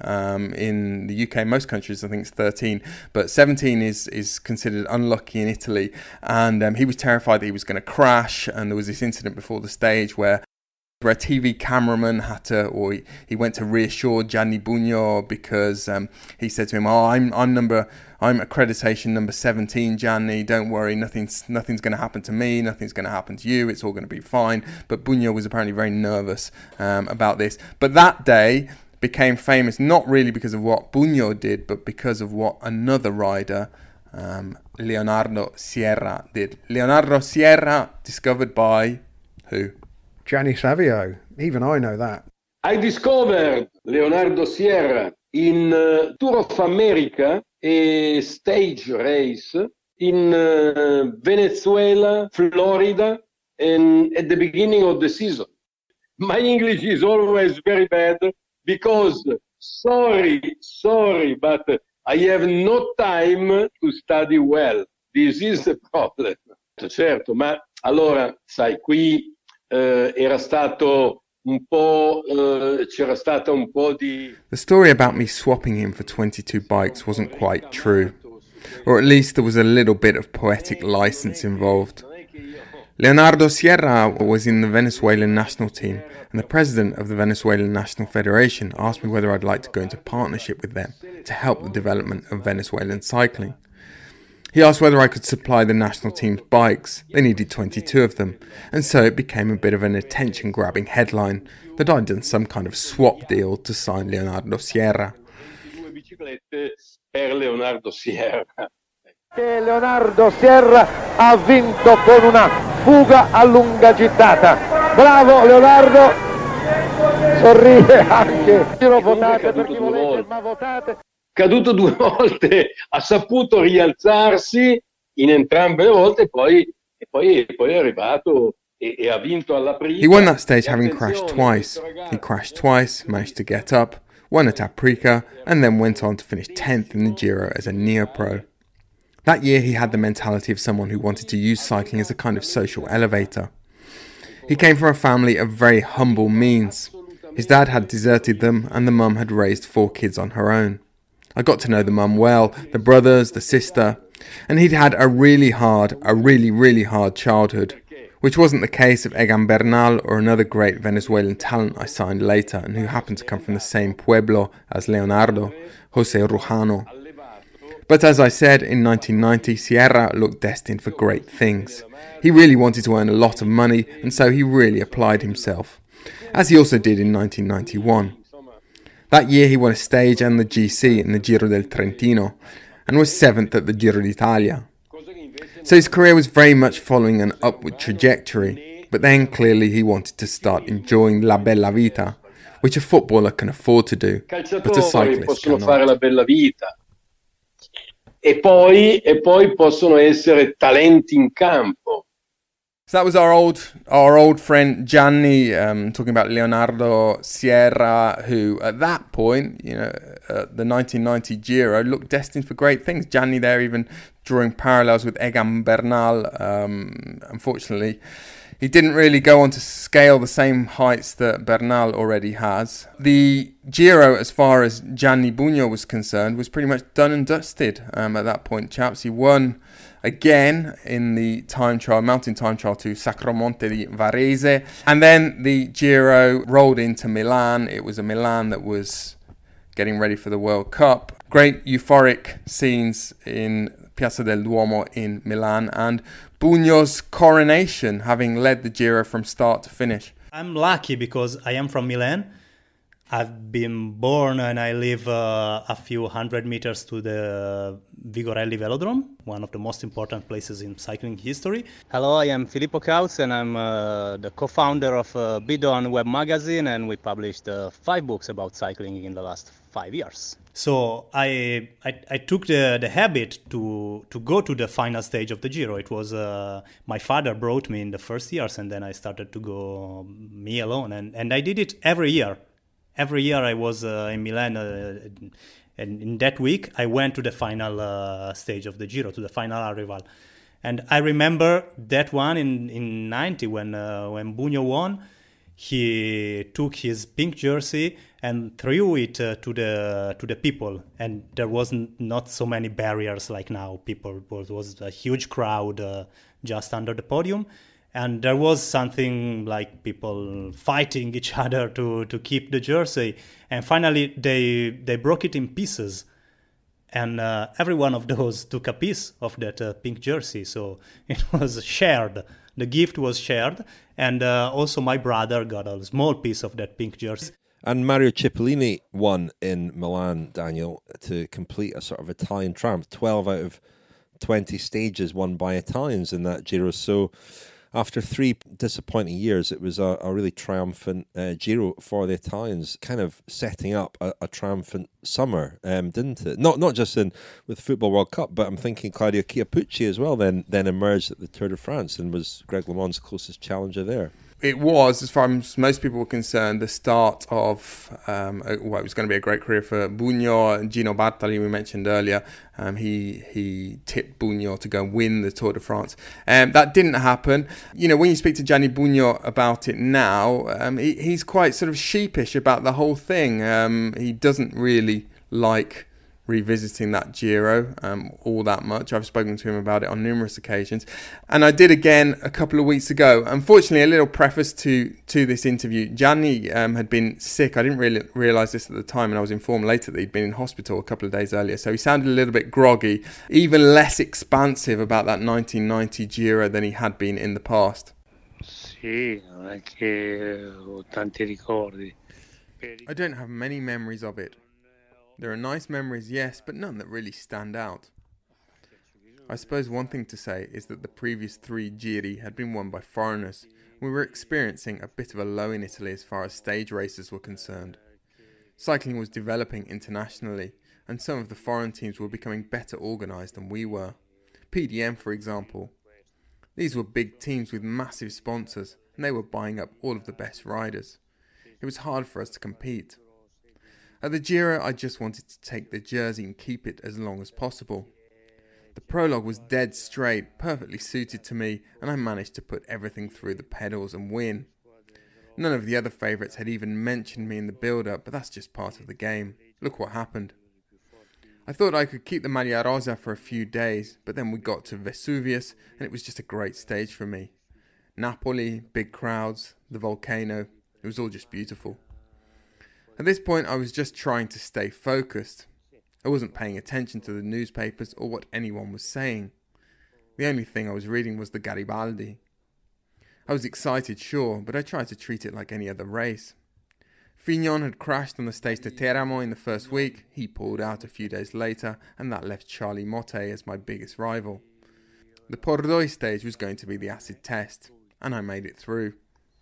In the UK, most countries, I think it's 13, but 17 is considered unlucky in Italy, and he was terrified that he was going to crash, and there was this incident before the stage where a TV cameraman he went to reassure Gianni Bugno, because he said to him, I'm accreditation number 17, Gianni, don't worry, nothing's going to happen to me, nothing's going to happen to you, it's all going to be fine. But Bugno was apparently very nervous about this. But that day became famous not really because of what Bugno did, but because of what another rider, Leonardo Sierra, did. Leonardo Sierra, discovered by who? Gianni Savio. Even I know that. I discovered Leonardo Sierra in Tour of America, a stage race in Venezuela, Florida, and at the beginning of the season. My English is always very bad because sorry, but I have no time to study well. This is the problem. Certo, ma allora, sai, qui era stato un po', c'era stata un po' di... The story about me swapping him for 22 bikes wasn't quite true. Or at least there was a little bit of poetic license involved. Leonardo Sierra was in the Venezuelan national team, and the president of the Venezuelan National Federation asked me whether I'd like to go into partnership with them to help the development of Venezuelan cycling. He asked whether I could supply the national team's bikes. They needed 22 of them, and so it became a bit of an attention-grabbing headline that I'd done some kind of swap deal to sign Leonardo Sierra. Per Leonardo Sierra. Che Leonardo Sierra ha vinto con una fuga a lunga gittata. Bravo Leonardo, sorride anche. Votate per chi volete, ma votate. Caduto 2 volte, ha saputo rialzarsi in entrambe le volte e poi è arrivato e ha vinto alla prima. He won that stage having crashed twice. He crashed twice, managed to get up, won at Aprica, and then went on to finish 10th in the Giro as a neo-pro. That year he had the mentality of someone who wanted to use cycling as a kind of social elevator. He came from a family of very humble means. His dad had deserted them and the mum had raised 4 kids on her own. I got to know the mum well, the brothers, the sister, and he'd had a really hard childhood, which wasn't the case of Egan Bernal or another great Venezuelan talent I signed later and who happened to come from the same pueblo as Leonardo, José Rujano. But as I said, in 1990, Sierra looked destined for great things. He really wanted to earn a lot of money, and so he really applied himself, as he also did in 1991. That year he won a stage and the GC in the Giro del Trentino, and was 7th at the Giro d'Italia. So his career was very much following an upward trajectory, but then clearly he wanted to start enjoying la bella vita, which a footballer can afford to do, but a cyclist possono cannot. fare la bella vita. E poi possono essere talenti in campo. So that was our old friend Gianni talking about Leonardo Sierra, who at that point, the 1990 Giro, looked destined for great things. Gianni there even drawing parallels with Egan Bernal. Unfortunately, he didn't really go on to scale the same heights that Bernal already has. The Giro, as far as Gianni Bugno was concerned, was pretty much done and dusted at that point, chaps. He won again in the mountain time trial to Sacromonte di Varese. And then the Giro rolled into Milan. It was a Milan that was getting ready for the World Cup. Great euphoric scenes in Piazza del Duomo in Milan, and Bugno's coronation, having led the Giro from start to finish. I'm lucky because I am from Milan. I've been born and I live a few hundred meters to the Vigorelli Velodrome, one of the most important places in cycling history. Hello, I am Filippo Kautz and I'm the co-founder of Bidon web magazine, and we published 5 books about cycling in the last 5 years. So I took the habit to go to the final stage of the Giro. It was my father brought me in the first years, and then I started to go me alone, and I did it every year. Every year I was in Milan, and in that week I went to the final stage of the Giro, to the final arrival. And I remember that one in 90 when Bugno won. He took his pink jersey and threw it to the people, and there wasn't not so many barriers like now. It was a huge crowd just under the podium, and there was something like people fighting each other to keep the jersey. And finally they broke it in pieces, and every one of those took a piece of that pink jersey. So it was shared. The gift was shared, and also my brother got a small piece of that pink jersey. And Mario Cipollini won in Milan, Daniel, to complete a sort of Italian triumph. 12 out of 20 stages won by Italians in that Giro. So after 3 disappointing years, it was a really triumphant Giro for the Italians, kind of setting up a triumphant summer, didn't it? Not just with the Football World Cup, but I'm thinking Claudio Chiappucci as well then emerged at the Tour de France and was Greg LeMond's closest challenger there. It was, as far as most people were concerned, the start of it was going to be a great career for Bugno and Gino Bartali, we mentioned earlier. He tipped Bugno to go and win the Tour de France. That didn't happen. You know, when you speak to Gianni Bugno about it now, he's quite sort of sheepish about the whole thing. He doesn't really like revisiting that Giro all that much. I've spoken to him about it on numerous occasions, and I did again a couple of weeks ago. Unfortunately, a little preface to this interview: Gianni had been sick. I didn't really realise this at the time, and I was informed later that he'd been in hospital a couple of days earlier, so he sounded a little bit groggy, even less expansive about that 1990 Giro than he had been in the past. Sì, non è che ho tanti ricordi. I don't have many memories of it. There are nice memories, yes, but none that really stand out. I suppose one thing to say is that the previous 3 Giri had been won by foreigners. We were experiencing a bit of a low in Italy as far as stage races were concerned. Cycling was developing internationally, and some of the foreign teams were becoming better organised than we were. PDM, for example. These were big teams with massive sponsors, and they were buying up all of the best riders. It was hard for us to compete. At the Giro, I just wanted to take the jersey and keep it as long as possible. The prologue was dead straight, perfectly suited to me, and I managed to put everything through the pedals and win. None of the other favourites had even mentioned me in the build-up, but that's just part of the game. Look what happened. I thought I could keep the Maglia Rosa for a few days, but then we got to Vesuvius, and it was just a great stage for me. Napoli, big crowds, the volcano, it was all just beautiful. At this point, I was just trying to stay focused. I wasn't paying attention to the newspapers or what anyone was saying. The only thing I was reading was the Garibaldi. I was excited, sure, but I tried to treat it like any other race. Fignon had crashed on the stage to Teramo in the first week. He pulled out a few days later, and that left Charlie Motte as my biggest rival. The Pordoi stage was going to be the acid test, and I made it through.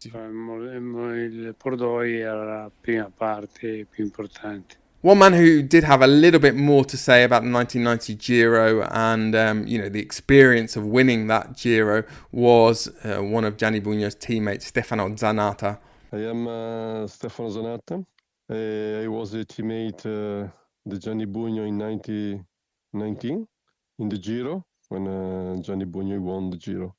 Il Pordoi era la prima parte più importante. One man who did have a little bit more to say about the 1990 Giro and the experience of winning that Giro was one of Gianni Bugno's teammates, Stefano Zanatta. I am Stefano Zanatta. I was a teammate of Gianni Bugno in 1919 in the Giro when Gianni Bugno won the Giro.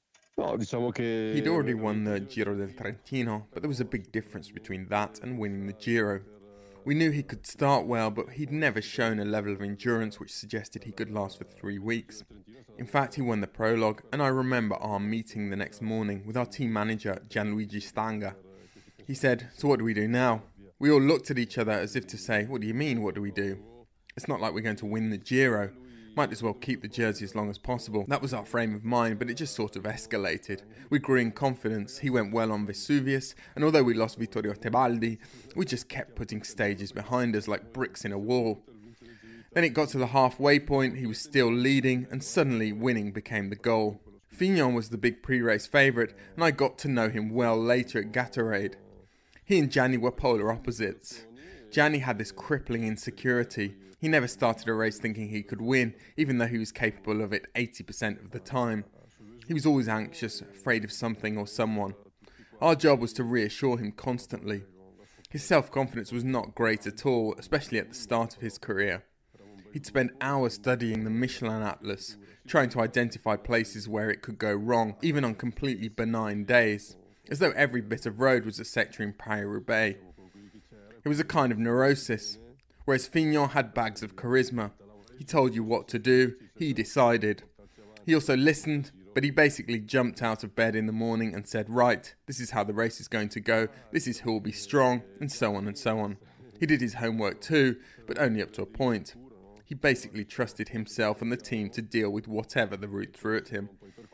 He'd already won the Giro del Trentino, but there was a big difference between that and winning the Giro. We knew he could start well, but he'd never shown a level of endurance which suggested he could last for 3 weeks. In fact, he won the prologue, and I remember our meeting the next morning with our team manager, Gianluigi Stanga. He said, "So what do we do now?" We all looked at each other as if to say, "What do you mean, what do we do? It's not like we're going to win the Giro. Might as well keep the jersey as long as possible." That was our frame of mind, but it just sort of escalated. We grew in confidence. He went well on Vesuvius, and although we lost Vittorio Tebaldi, we just kept putting stages behind us like bricks in a wall. Then it got to the halfway point, he was still leading, and suddenly winning became the goal. Fignon was the big pre-race favourite, and I got to know him well later at Gatorade. He and Gianni were polar opposites. Gianni had this crippling insecurity. He never started a race thinking he could win, even though he was capable of it 80% of the time. He was always anxious, afraid of something or someone. Our job was to reassure him constantly. His self-confidence was not great at all, especially at the start of his career. He'd spend hours studying the Michelin Atlas, trying to identify places where it could go wrong, even on completely benign days, as though every bit of road was a sector in Paris-Roubaix. It was a kind of neurosis. Whereas Fignon had bags of charisma. He told you what to do, he decided. He also listened, but he basically jumped out of bed in the morning and said, "Right, this is how the race is going to go, this is who will be strong," and so on and so on. He did his homework too, but only up to a point. He basically trusted himself and the team to deal with whatever the route threw at him.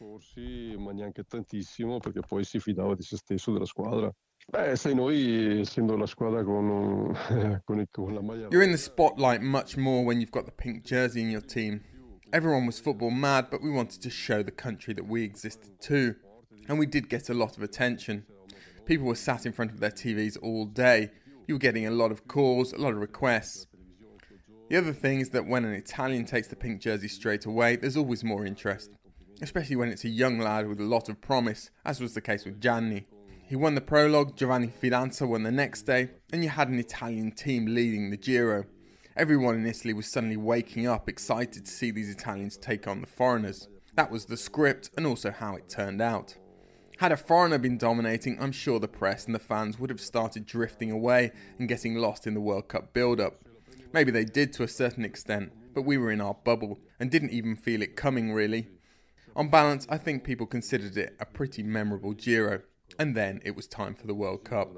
Ma neanche tantissimo, perché poi si fidava di se stesso, della squadra. Sai, noi essendo la squadra con la maglia. You're in the spotlight much more when you've got the pink jersey in your team. Everyone was football mad, but we wanted to show the country that we existed too. And we did get a lot of attention. People were sat in front of their TVs all day. You were getting a lot of calls, a lot of requests. The other thing is that when an Italian takes the pink jersey straight away, there's always more interest. Especially when it's a young lad with a lot of promise, as was the case with Gianni. He won the prologue, Giovanni Fidanza won the next day, and you had an Italian team leading the Giro. Everyone in Italy was suddenly waking up, excited to see these Italians take on the foreigners. That was the script, and also how it turned out. Had a foreigner been dominating, I'm sure the press and the fans would have started drifting away and getting lost in the World Cup build-up. Maybe they did to a certain extent, but we were in our bubble and didn't even feel it coming really. On balance, I think people considered it a pretty memorable Giro, and then it was time for the World Cup.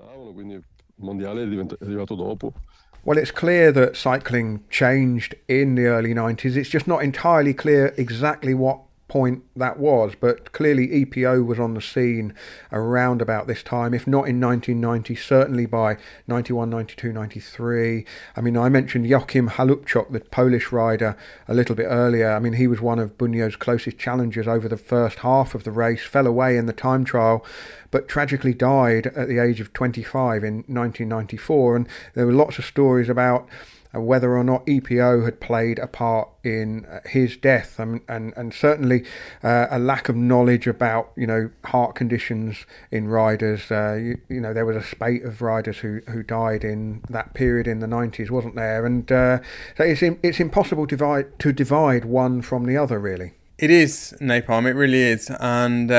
Well, it's clear that cycling changed in the early 90s. It's just not entirely clear exactly what point that was, but clearly EPO was on the scene around about this time, if not in 1990, certainly by 91, 92, 93. I mean, I mentioned Joachim Halupchuk, the Polish rider, a little bit earlier. I mean, he was one of Bunyo's closest challengers over the first half of the race, fell away in the time trial, but tragically died at the age of 25 in 1994. And there were lots of stories about whether or not EPO had played a part in his death, and certainly a lack of knowledge about, heart conditions in riders. There was a spate of riders who died in that period in the 90s, wasn't there? And so it's impossible to divide one from the other, really. It is, Napalm, it really is. And,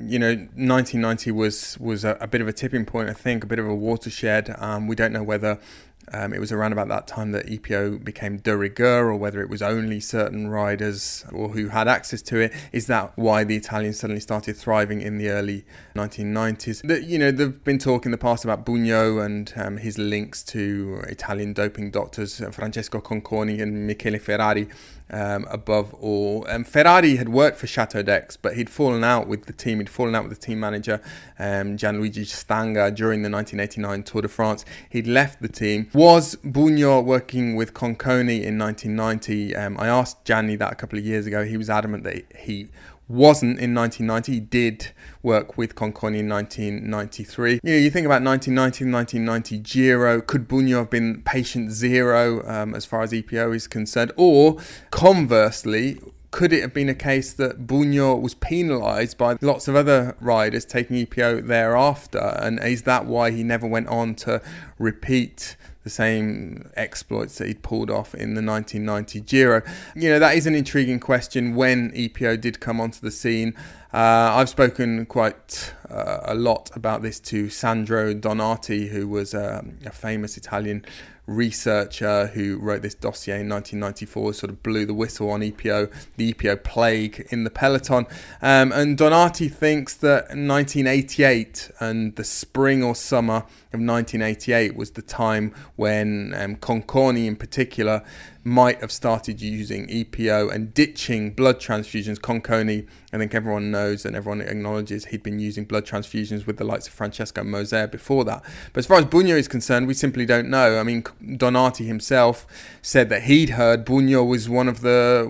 1990 was a bit of a tipping point, I think, a bit of a watershed. We don't know whether it was around about that time that EPO became de rigueur, or whether it was only certain riders or who had access to it. Is that why the Italians suddenly started thriving in the early 1990s? They've been talk in the past about Bugno and his links to Italian doping doctors, Francesco Conconi and Michele Ferrari. Above all, Ferrari had worked for Chateau d'Aix, but he'd fallen out with the team. He'd fallen out with the team manager, Gianluigi Stanga, during the 1989 Tour de France. He'd left the team. Was Bugno working with Conconi in 1990? I asked Gianni that a couple of years ago. He was adamant that he wasn't in 1990. He did work with Conconi in 1993. You think about 1990 Giro. Could Bugno have been patient zero as far as EPO is concerned? Or conversely, could it have been a case that Bugno was penalised by lots of other riders taking EPO thereafter? And is that why he never went on to repeat the same exploits that he'd pulled off in the 1990 Giro? That is an intriguing question when EPO did come onto the scene. I've spoken quite a lot about this to Sandro Donati, who was a famous Italian researcher who wrote this dossier in 1994, sort of blew the whistle on EPO, the EPO plague in the peloton. And Donati thinks that 1988 and the spring or summer of 1988 was the time when Conconi in particular might have started using EPO and ditching blood transfusions. Conconi, I think everyone knows and everyone acknowledges, he'd been using blood transfusions with the likes of Francesco Moser before that. But as far as Bugno is concerned, we simply don't know. I mean, Donati himself said that he'd heard Bugno was one of the,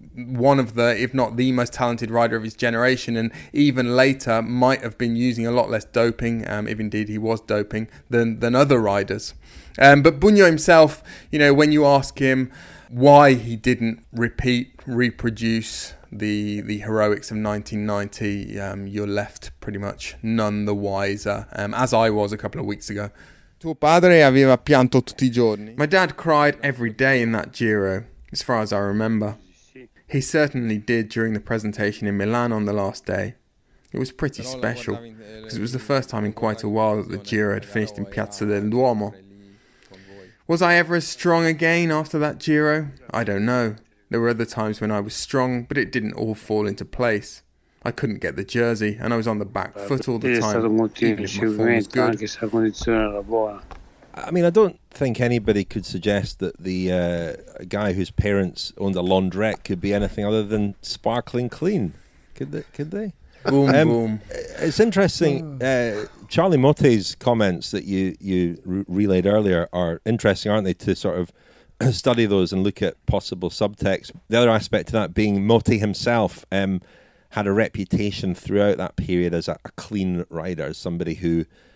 if not the most talented rider of his generation, and even later might have been using a lot less doping, if indeed he was doping, than other riders. But Bugno himself, when you ask him why he didn't reproduce the heroics of 1990, you're left pretty much none the wiser, as I was a couple of weeks ago. Tuo padre aveva pianto tutti I giorni. My dad cried every day in that Giro, as far as I remember. He certainly did during the presentation in Milan on the last day. It was pretty special, because it was the first time in quite a while that the Giro had finished in Piazza del Duomo. Was I ever as strong again after that Giro? I don't know. There were other times when I was strong, but it didn't all fall into place. I couldn't get the jersey, and I was on the back foot all the time, even if my form was good. I mean, I don't think anybody could suggest that the guy whose parents owned a laundrette could be anything other than sparkling clean. Could they? Boom, boom. It's interesting. Charlie Motte's comments that you relayed earlier are interesting, aren't they, to sort of study those and look at possible subtext. The other aspect of that being Motte himself had a reputation throughout that period as a clean rider, as somebody who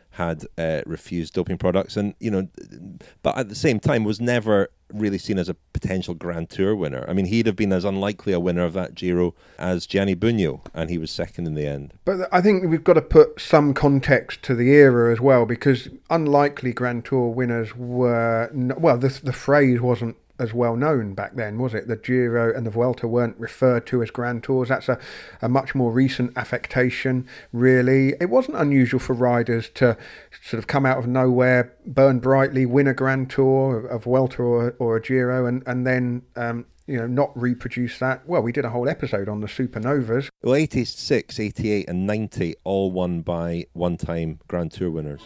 had refused doping products, and but at the same time was never really seen as a potential Grand Tour winner. I mean, he'd have been as unlikely a winner of that Giro as Gianni Bugno, and he was second in the end. But I think we've got to put some context to the era as well, because unlikely Grand Tour winners were the phrase wasn't as well known back then, was it? The Giro and the Vuelta weren't referred to as Grand Tours. That's a much more recent affectation, really. It wasn't unusual for riders to sort of come out of nowhere, burn brightly, win a Grand Tour, a Vuelta or a Giro, and then not reproduce that. Well, we did a whole episode on the supernovas. Well, 86, 88 and 90 all won by one-time Grand Tour winners.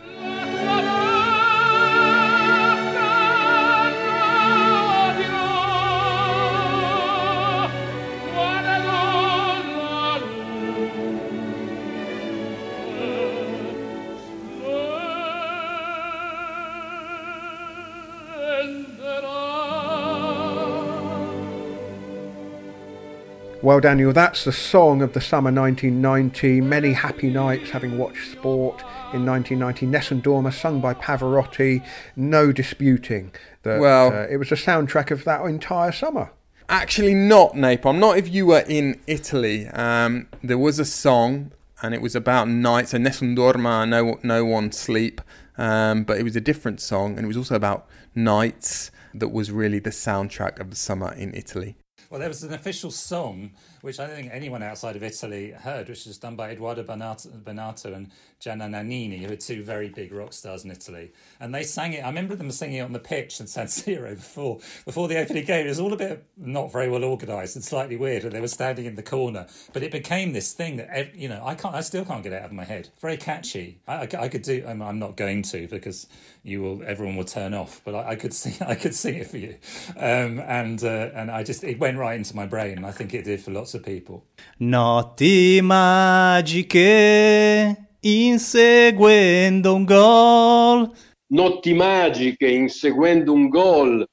Well, Daniel, that's the song of the summer 1990. Many happy nights having watched sport in 1990. Nessun Dorma, sung by Pavarotti. No disputing that it was the soundtrack of that entire summer. Actually not, Napalm. Not if you were in Italy. There was a song, and it was about nights. So Nessun Dorma, no one sleep. But it was a different song, and it was also about nights that was really the soundtrack of the summer in Italy. Well, there was an official song, which I don't think anyone outside of Italy heard, which was done by Edoardo Bonato and Gianna Nannini, who are two very big rock stars in Italy. And they sang it. I remember them singing it on the pitch in San Siro before the opening game. It was all a bit not very well organised and slightly weird, and they were standing in the corner. But it became this thing that, I still can't get it out of my head. Very catchy. I could do. I'm not going to, because everyone will turn off. But I could sing it for you, and it went right into my brain, and I think it did for lots of people. Notti magiche inseguendo un gol. Notti magiche inseguendo un gol.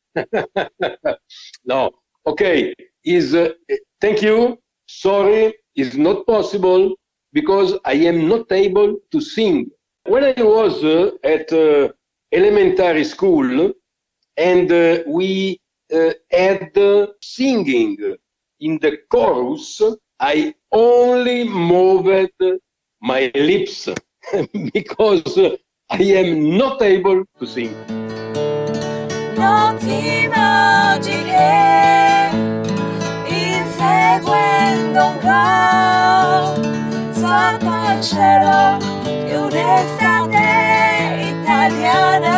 No, okay. Thank you. Sorry, it's not possible because I am not able to sing. When I was at elementary school, and we had singing in the chorus, I only moved my lips because I am not able to sing. Notti magiche inseguendo un gol sotto il cielo di un'estate italiana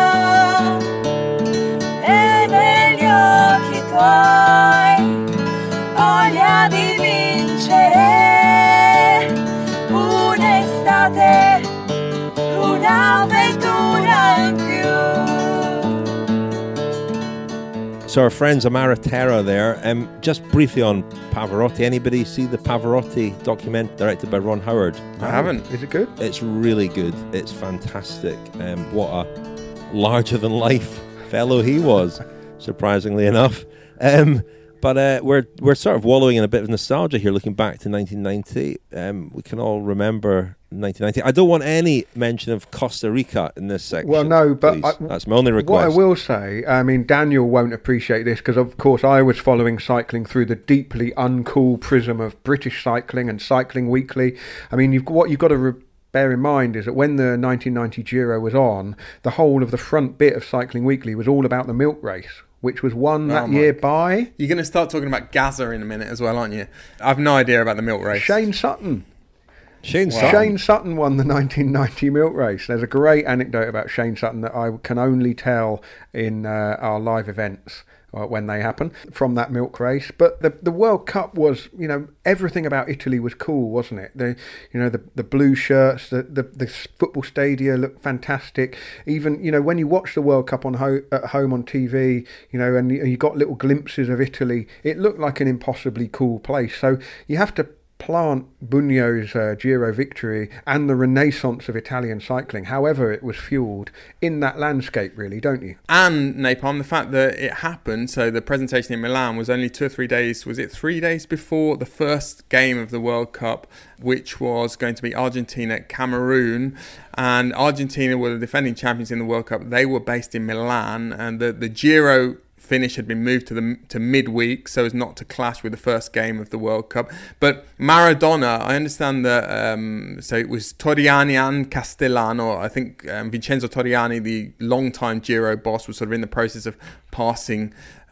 e negli occhi tuoi voglia di vincere un'estate, un'avventura in più. So our friends Amara Terra there. Just briefly on Pavarotti. Anybody see the Pavarotti document directed by Ron Howard? I haven't. Is it good? It's really good. It's fantastic. What a larger-than-life fellow he was, surprisingly enough. But we're sort of wallowing in a bit of nostalgia here, looking back to 1990. We can all remember 1990. I don't want any mention of Costa Rica in this section. Well, no, but that's my only request. What I will say, I mean, Daniel won't appreciate this because, of course, I was following cycling through the deeply uncool prism of British cycling and Cycling Weekly. I mean, what you've got to bear in mind is that when the 1990 Giro was on, the whole of the front bit of Cycling Weekly was all about the milk race, which was won that year by... You're going to start talking about Gaza in a minute as well, aren't you? I have no idea about the milk race. Shane Sutton. Shane Sutton won the 1990 milk race. There's a great anecdote about Shane Sutton that I can only tell in our live events when they happen from that milk race. But the World Cup was, everything about Italy was cool, wasn't it? The blue shirts, the football stadia looked fantastic. Even, when you watch the World Cup at home on TV, and you got little glimpses of Italy, it looked like an impossibly cool place. So you have to plant Bugno's Giro victory and the renaissance of Italian cycling, however it was fueled, in that landscape, really, don't you? And, Napalm, the fact that it happened, so the presentation in Milan was only 2 or 3 days, was it 3 days before the first game of the World Cup, which was going to be Argentina-Cameroon. And Argentina were the defending champions in the World Cup. They were based in Milan, and the Giro finish had been moved to midweek so as not to clash with the first game of the World Cup. But Maradona, I understand that so it was Torriani and Castellano. I think Vincenzo Torriani, the long-time Giro boss, was sort of in the process of passing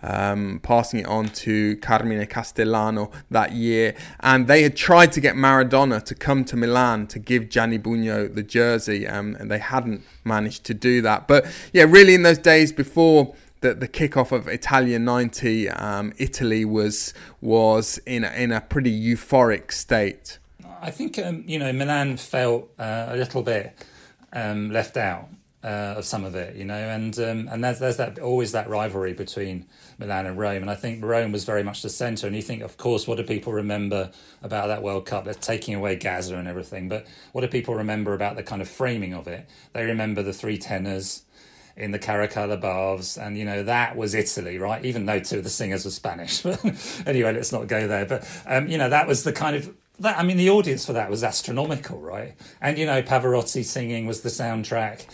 it on to Carmine Castellano that year, and they had tried to get Maradona to come to Milan to give Gianni Bugno the jersey, and they hadn't managed to do that. But yeah, really in those days before the kickoff of Italia 90, Italy was in a pretty euphoric state. I think Milan felt a little bit left out of some of it, and there's that always that rivalry between Milan and Rome, and I think Rome was very much the centre. And you think, of course, what do people remember about that World Cup? They're taking away Gaza and everything, but what do people remember about the kind of framing of it? They remember the three tenors in the Caracallabaves, and that was Italy, right? Even though two of the singers were Spanish. But anyway, let's not go there. But that was the kind of that. I mean, the audience for that was astronomical, right? And Pavarotti singing was the soundtrack,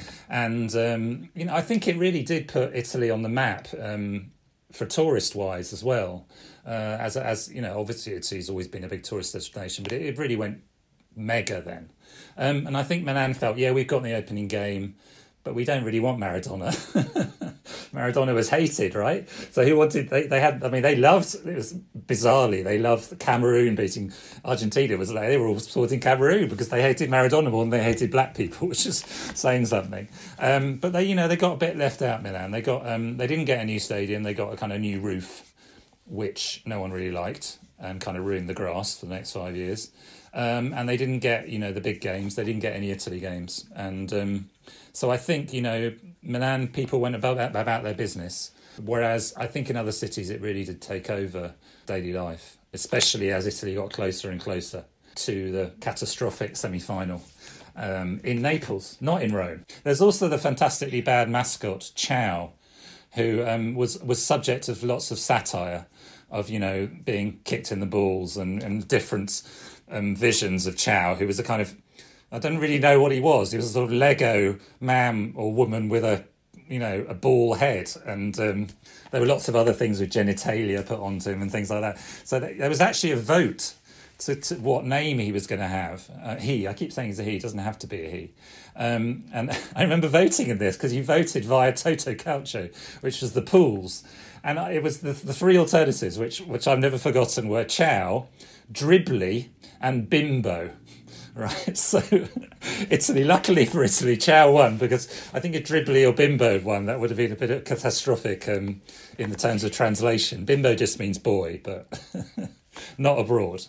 and I think it really did put Italy on the map for tourist wise as well. As obviously Italy's always been a big tourist destination, but it really went mega then. And I think Milan felt, we've got the opening game, but we don't really want Maradona. Maradona was hated, right? So who wanted? They loved. It was bizarrely they loved Cameroon beating Argentina. It was like they were all supporting Cameroon because they hated Maradona more than they hated black people, which is saying something. But they got a bit left out. Milan. They didn't get a new stadium. They got a kind of new roof, which no one really liked and kind of ruined the grass for the next 5 years. And they didn't get the big games. They didn't get any Italy games, and so I think Milan people went about their business, whereas I think in other cities it really did take over daily life, especially as Italy got closer and closer to the catastrophic semi-final in Naples, not in Rome. There's also the fantastically bad mascot Ciao, who was subject of lots of satire of being kicked in the balls and different visions of Ciao, who was a kind of, I don't really know what he was. He was a sort of Lego man or woman with a ball head, and there were lots of other things with genitalia put onto him and things like that. So there was actually a vote to what name he was going to have. I keep saying he's a he, it doesn't have to be a he. And I remember voting in this because you voted via Toto Calcio, which was the pools. And it was the three alternatives, which I've never forgotten, were Ciao, Dribbly, and Bimbo. Right, so Italy, luckily for Italy, Ciao won, because I think if Dribbly or Bimbo had won, that would have been a bit catastrophic in the terms of translation. Bimbo just means boy, but not abroad.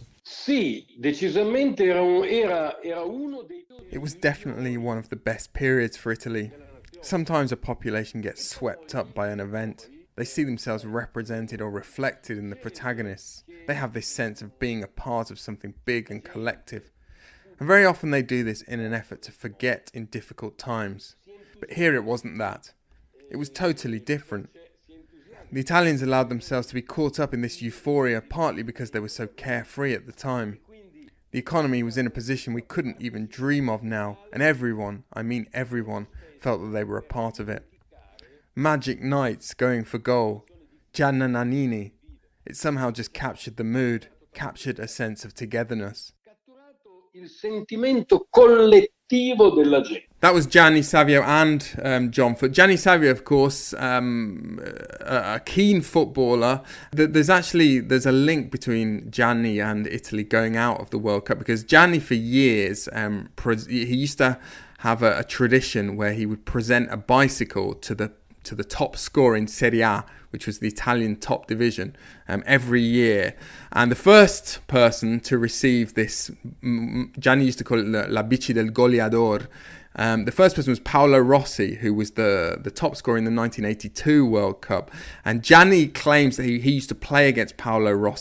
It was definitely one of the best periods for Italy. Sometimes a population gets swept up by an event. They see themselves represented or reflected in the protagonists. They have this sense of being a part of something big and collective. And very often they do this in an effort to forget in difficult times. But here it wasn't that. It was totally different. The Italians allowed themselves to be caught up in this euphoria, partly because they were so carefree at the time. The economy was in a position we couldn't even dream of now, and everyone, I mean everyone, felt that they were a part of it. Magic nights going for goal, Gianna Nannini. It somehow just captured the mood, captured a sense of togetherness. Il sentimento collettivo della gente. That was Gianni Savio and John Foot. Gianni Savio, of course, a keen footballer. There's a link between Gianni and Italy going out of the World Cup, because Gianni for years, he used to have a tradition where he would present a bicycle to the top scorer in Serie A, which was the Italian top division, every year. And the first person to receive this, Gianni used to call it La Bici del Goleador. The first person was Paolo Rossi, who was the top scorer in the 1982 World Cup. And Gianni claims that he used to play against Paolo Rossi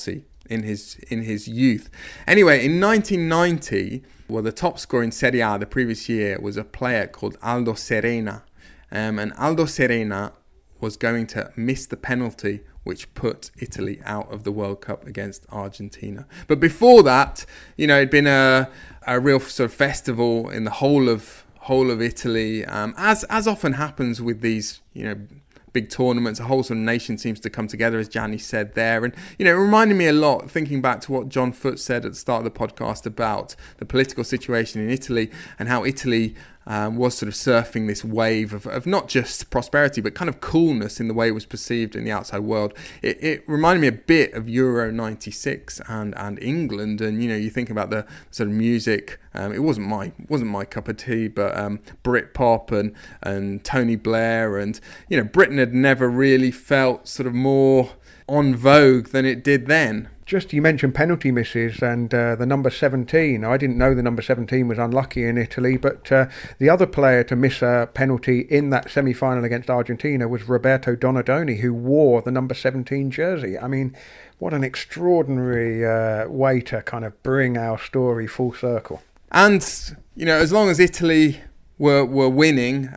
in his youth. Anyway, in 1990, well, the top scorer in Serie A the previous year was a player called Aldo Serena. And Aldo Serena was going to miss the penalty which put Italy out of the World Cup against Argentina. But before that, it'd been a real sort of festival in the whole of Italy, as often happens with these, big tournaments. A whole sort of nation seems to come together, as Gianni said there. And, it reminded me a lot, thinking back to what John Foote said at the start of the podcast about the political situation in Italy and how Italy was sort of surfing this wave of not just prosperity, but kind of coolness in the way it was perceived in the outside world. It reminded me a bit of Euro 96 and England. And, you think about the sort of music. It wasn't my cup of tea, but Britpop and Tony Blair. And, Britain had never really felt sort of more on vogue than it did then. Just, you mentioned penalty misses and the number 17. I didn't know the number 17 was unlucky in Italy, but the other player to miss a penalty in that semi-final against Argentina was Roberto Donadoni, who wore the number 17 jersey. I mean, what an extraordinary way to kind of bring our story full circle. And, as long as Italy were winning,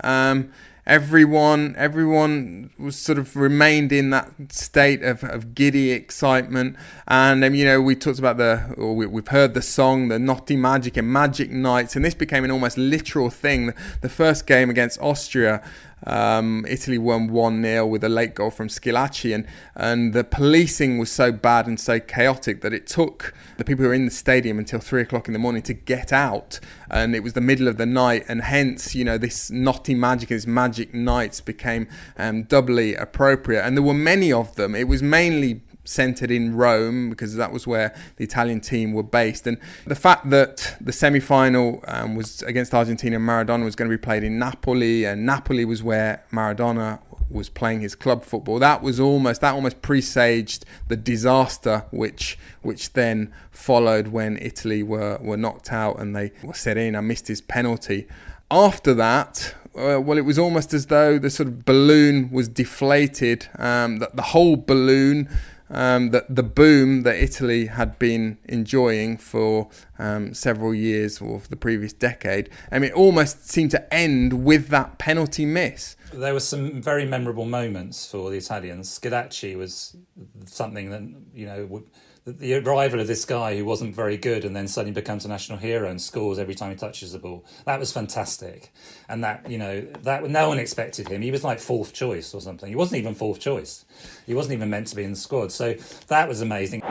everyone was sort of remained in that state of giddy excitement. And we talked about we've heard the song, the Notti Magiche and Magic Nights, and this became an almost literal thing. The first game against Austria, Italy won 1-0 with a late goal from Schillaci, and the policing was so bad and so chaotic that it took the people who were in the stadium until 3 o'clock in the morning to get out, and it was the middle of the night, and hence this Notti Magiche, this Magic Nights became doubly appropriate. And there were many of them. It was mainly centred in Rome because that was where the Italian team were based, and the fact that the semi-final was against Argentina and Maradona was going to be played in Napoli, and Napoli was where Maradona was playing his club football, that almost presaged the disaster which then followed when Italy were knocked out and Serena missed his penalty. After that, it was almost as though the sort of balloon was deflated, the whole balloon, the boom that Italy had been enjoying for several years or for the previous decade. It almost seemed to end with that penalty miss. There were some very memorable moments for the Italians. Schillaci was something that, the arrival of this guy who wasn't very good and then suddenly becomes a national hero and scores every time he touches the ball. That was fantastic. And that no one expected him. He was like fourth choice or something. He wasn't even fourth choice. He wasn't even meant to be in the squad. So that was amazing.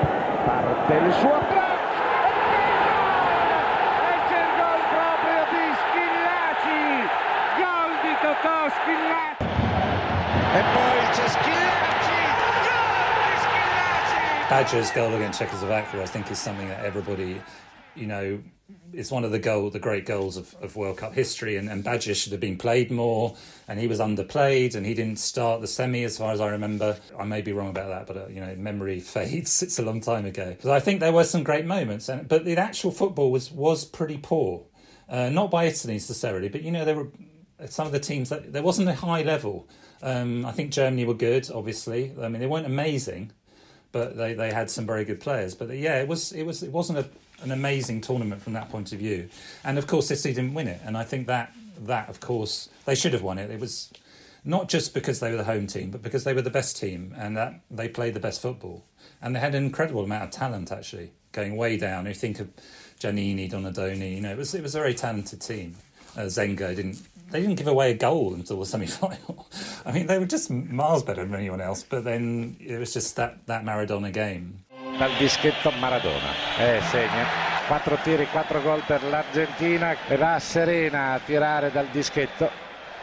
Badger's goal against Czechoslovakia, I think, is something that everybody, it's one of the great goals of World Cup history, and Badger should have been played more, and he was underplayed, and he didn't start the semi as far as I remember. I may be wrong about that, but memory fades. It's a long time ago. So I think there were some great moments, but the actual football was pretty poor. Not by Italy necessarily, but there were some of the teams that there wasn't a high level. I think Germany were good, obviously. They weren't amazing, but they had some very good players. But it wasn't an amazing tournament from that point of view. And of course, Italy didn't win it. And I think that of course they should have won it. It was not just because they were the home team, but because they were the best team and that they played the best football. And they had an incredible amount of talent, actually, going way down. You think of Giannini, Donadoni. It was a very talented team. Zenga didn't give away a goal until the semi-final. They were just miles better than anyone else, but then it was just that Maradona game. Dal dischetto Maradona, segna 4 tiri, 4 gol per l'Argentina, e va Serena a tirare dal dischetto.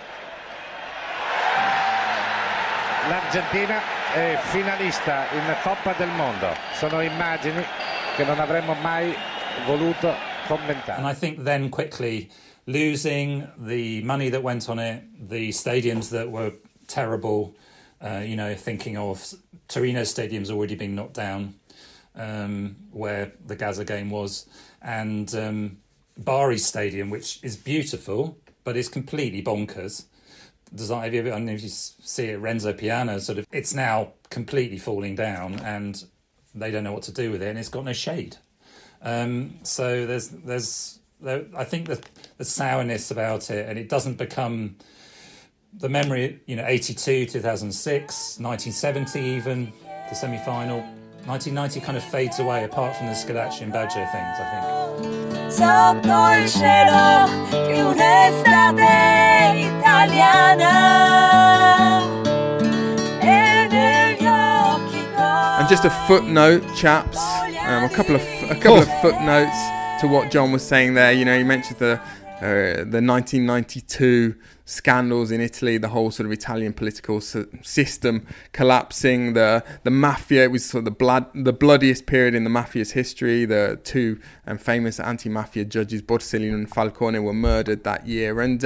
L'Argentina è finalista in Coppa del Mondo. Sono immagini che non avremmo mai voluto commentare. And I think then quickly losing the money that went on it, the stadiums that were terrible, thinking of Torino stadium's already been knocked down, where the Gaza game was, and Bari Stadium, which is beautiful, but is completely bonkers. I don't know if you see it, Renzo Piano, it's now completely falling down, and they don't know what to do with it, and it's got no shade. So there's I think the sourness about it, and it doesn't become the memory. 82, 2006, 1970, even the semi-final. 1990 kind of fades away, apart from the Scalacci and Baggio things, I think. Sotto il cielo di un'estate italiana e negli occhi tuoi. And just a footnote, chaps, a couple of footnotes to what John was saying there. He mentioned the 1992 scandals in Italy, the whole sort of Italian political system collapsing, the mafia. It was sort of the bloodiest period in the mafia's history. The two famous anti-mafia judges, Borsellino and Falcone, were murdered that year. And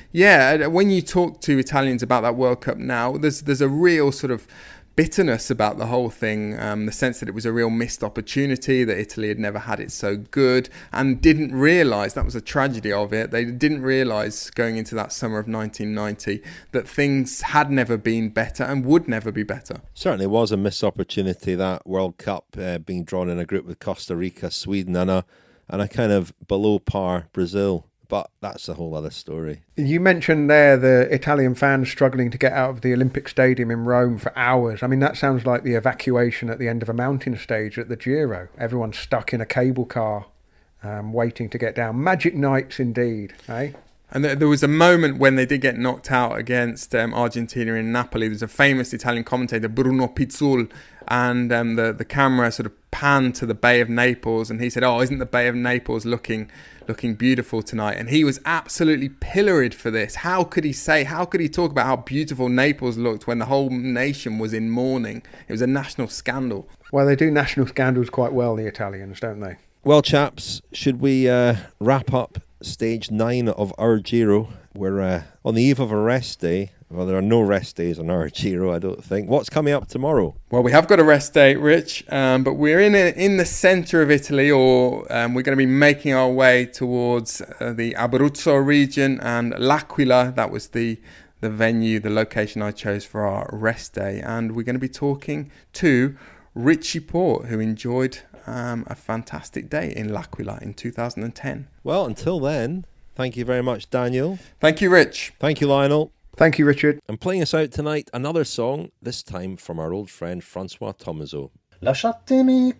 when you talk to Italians about that World Cup now, there's a real sort of bitterness about the whole thing, the sense that it was a real missed opportunity, that Italy had never had it so good, and didn't realise, that was a tragedy of it, they didn't realise going into that summer of 1990 that things had never been better and would never be better. Certainly was a missed opportunity, that World Cup, being drawn in a group with Costa Rica, Sweden and a kind of below par Brazil. But that's a whole other story. You mentioned there the Italian fans struggling to get out of the Olympic Stadium in Rome for hours. I mean, that sounds like the evacuation at the end of a mountain stage at the Giro. Everyone's stuck in a cable car, waiting to get down. Magic nights indeed, eh? And there was a moment when they did get knocked out against Argentina in Napoli. There's a famous Italian commentator, Bruno Pizzul, and the camera sort of panned to the Bay of Naples, and he said, "Oh, isn't the Bay of Naples looking beautiful tonight?" And he was absolutely pilloried for this. How could he talk about how beautiful Naples looked when the whole nation was in mourning? It was a national scandal. Well, they do national scandals quite well, the Italians, don't they? Well, chaps, should we wrap up stage 9 of our Giro? We're on the eve of a rest day. Well, there are no rest days on our Giro, I don't think. What's coming up tomorrow? Well, we have got a rest day, Rich, but we're in the centre of Italy, or we're going to be making our way towards the Abruzzo region and L'Aquila. That was the venue, the location I chose for our rest day. And we're going to be talking to Richie Porte, who enjoyed a fantastic day in L'Aquila in 2010. Well, until then, thank you very much, Daniel. Thank you, Rich. Thank you, Lionel. Thank you, Richard. And playing us out tonight, another song, this time from our old friend Francois Thomazeau. Lasciatemi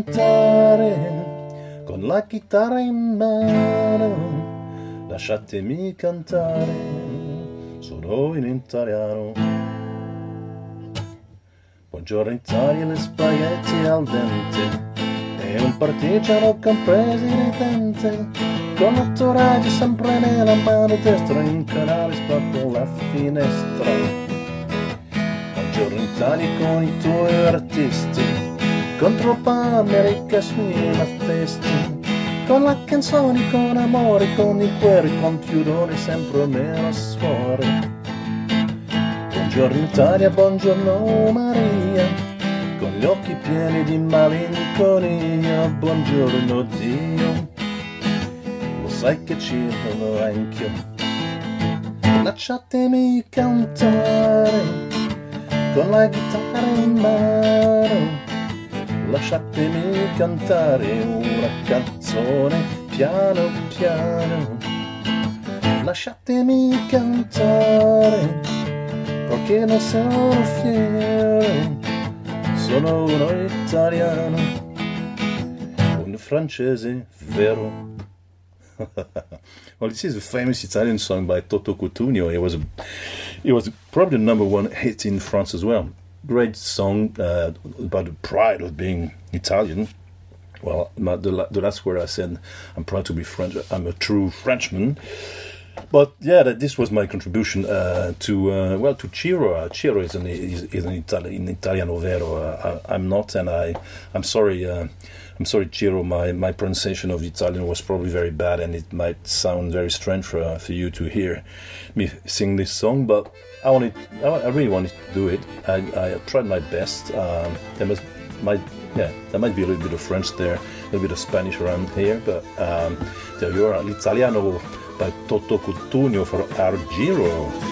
cantare con la chitarra in mano, lasciatemi cantare, sono in italiano. Buongiorno Italia, le spaghetti al dente e un partigiano compresidente. Con l'autoradio sempre nella mano destra, in canale spacco la finestra. Buongiorno Italia con i tuoi artisti, con troppa America sui testi, con la canzone, con amore, con i cuori, con chiudoni sempre meno suore. Buongiorno Italia, buongiorno Maria, con gli occhi pieni di malinconia. Buongiorno Dio, sai che ci sono anch'io. Lasciatemi cantare con la chitarra in mano, lasciatemi cantare una canzone piano piano. Lasciatemi cantare perché non sono fiero, sono uno italiano, un francese vero. Well, this is a famous Italian song by Toto Cutugno. It was probably the #1 hit in France as well. Great song about the pride of being Italian. Well, the last word I said, I'm proud to be French. I'm a true Frenchman. But yeah, this was my contribution to Ciro. Ciro is an Italiano vero. I'm not, and I'm sorry. I'm sorry, Ciro. My pronunciation of Italian was probably very bad, and it might sound very strange for you to hear me sing this song. But I really wanted to do it. I tried my best. There might be a little bit of French there, a little bit of Spanish around here, but there you are, l'Italiano by Toto Cutugno for our Giro.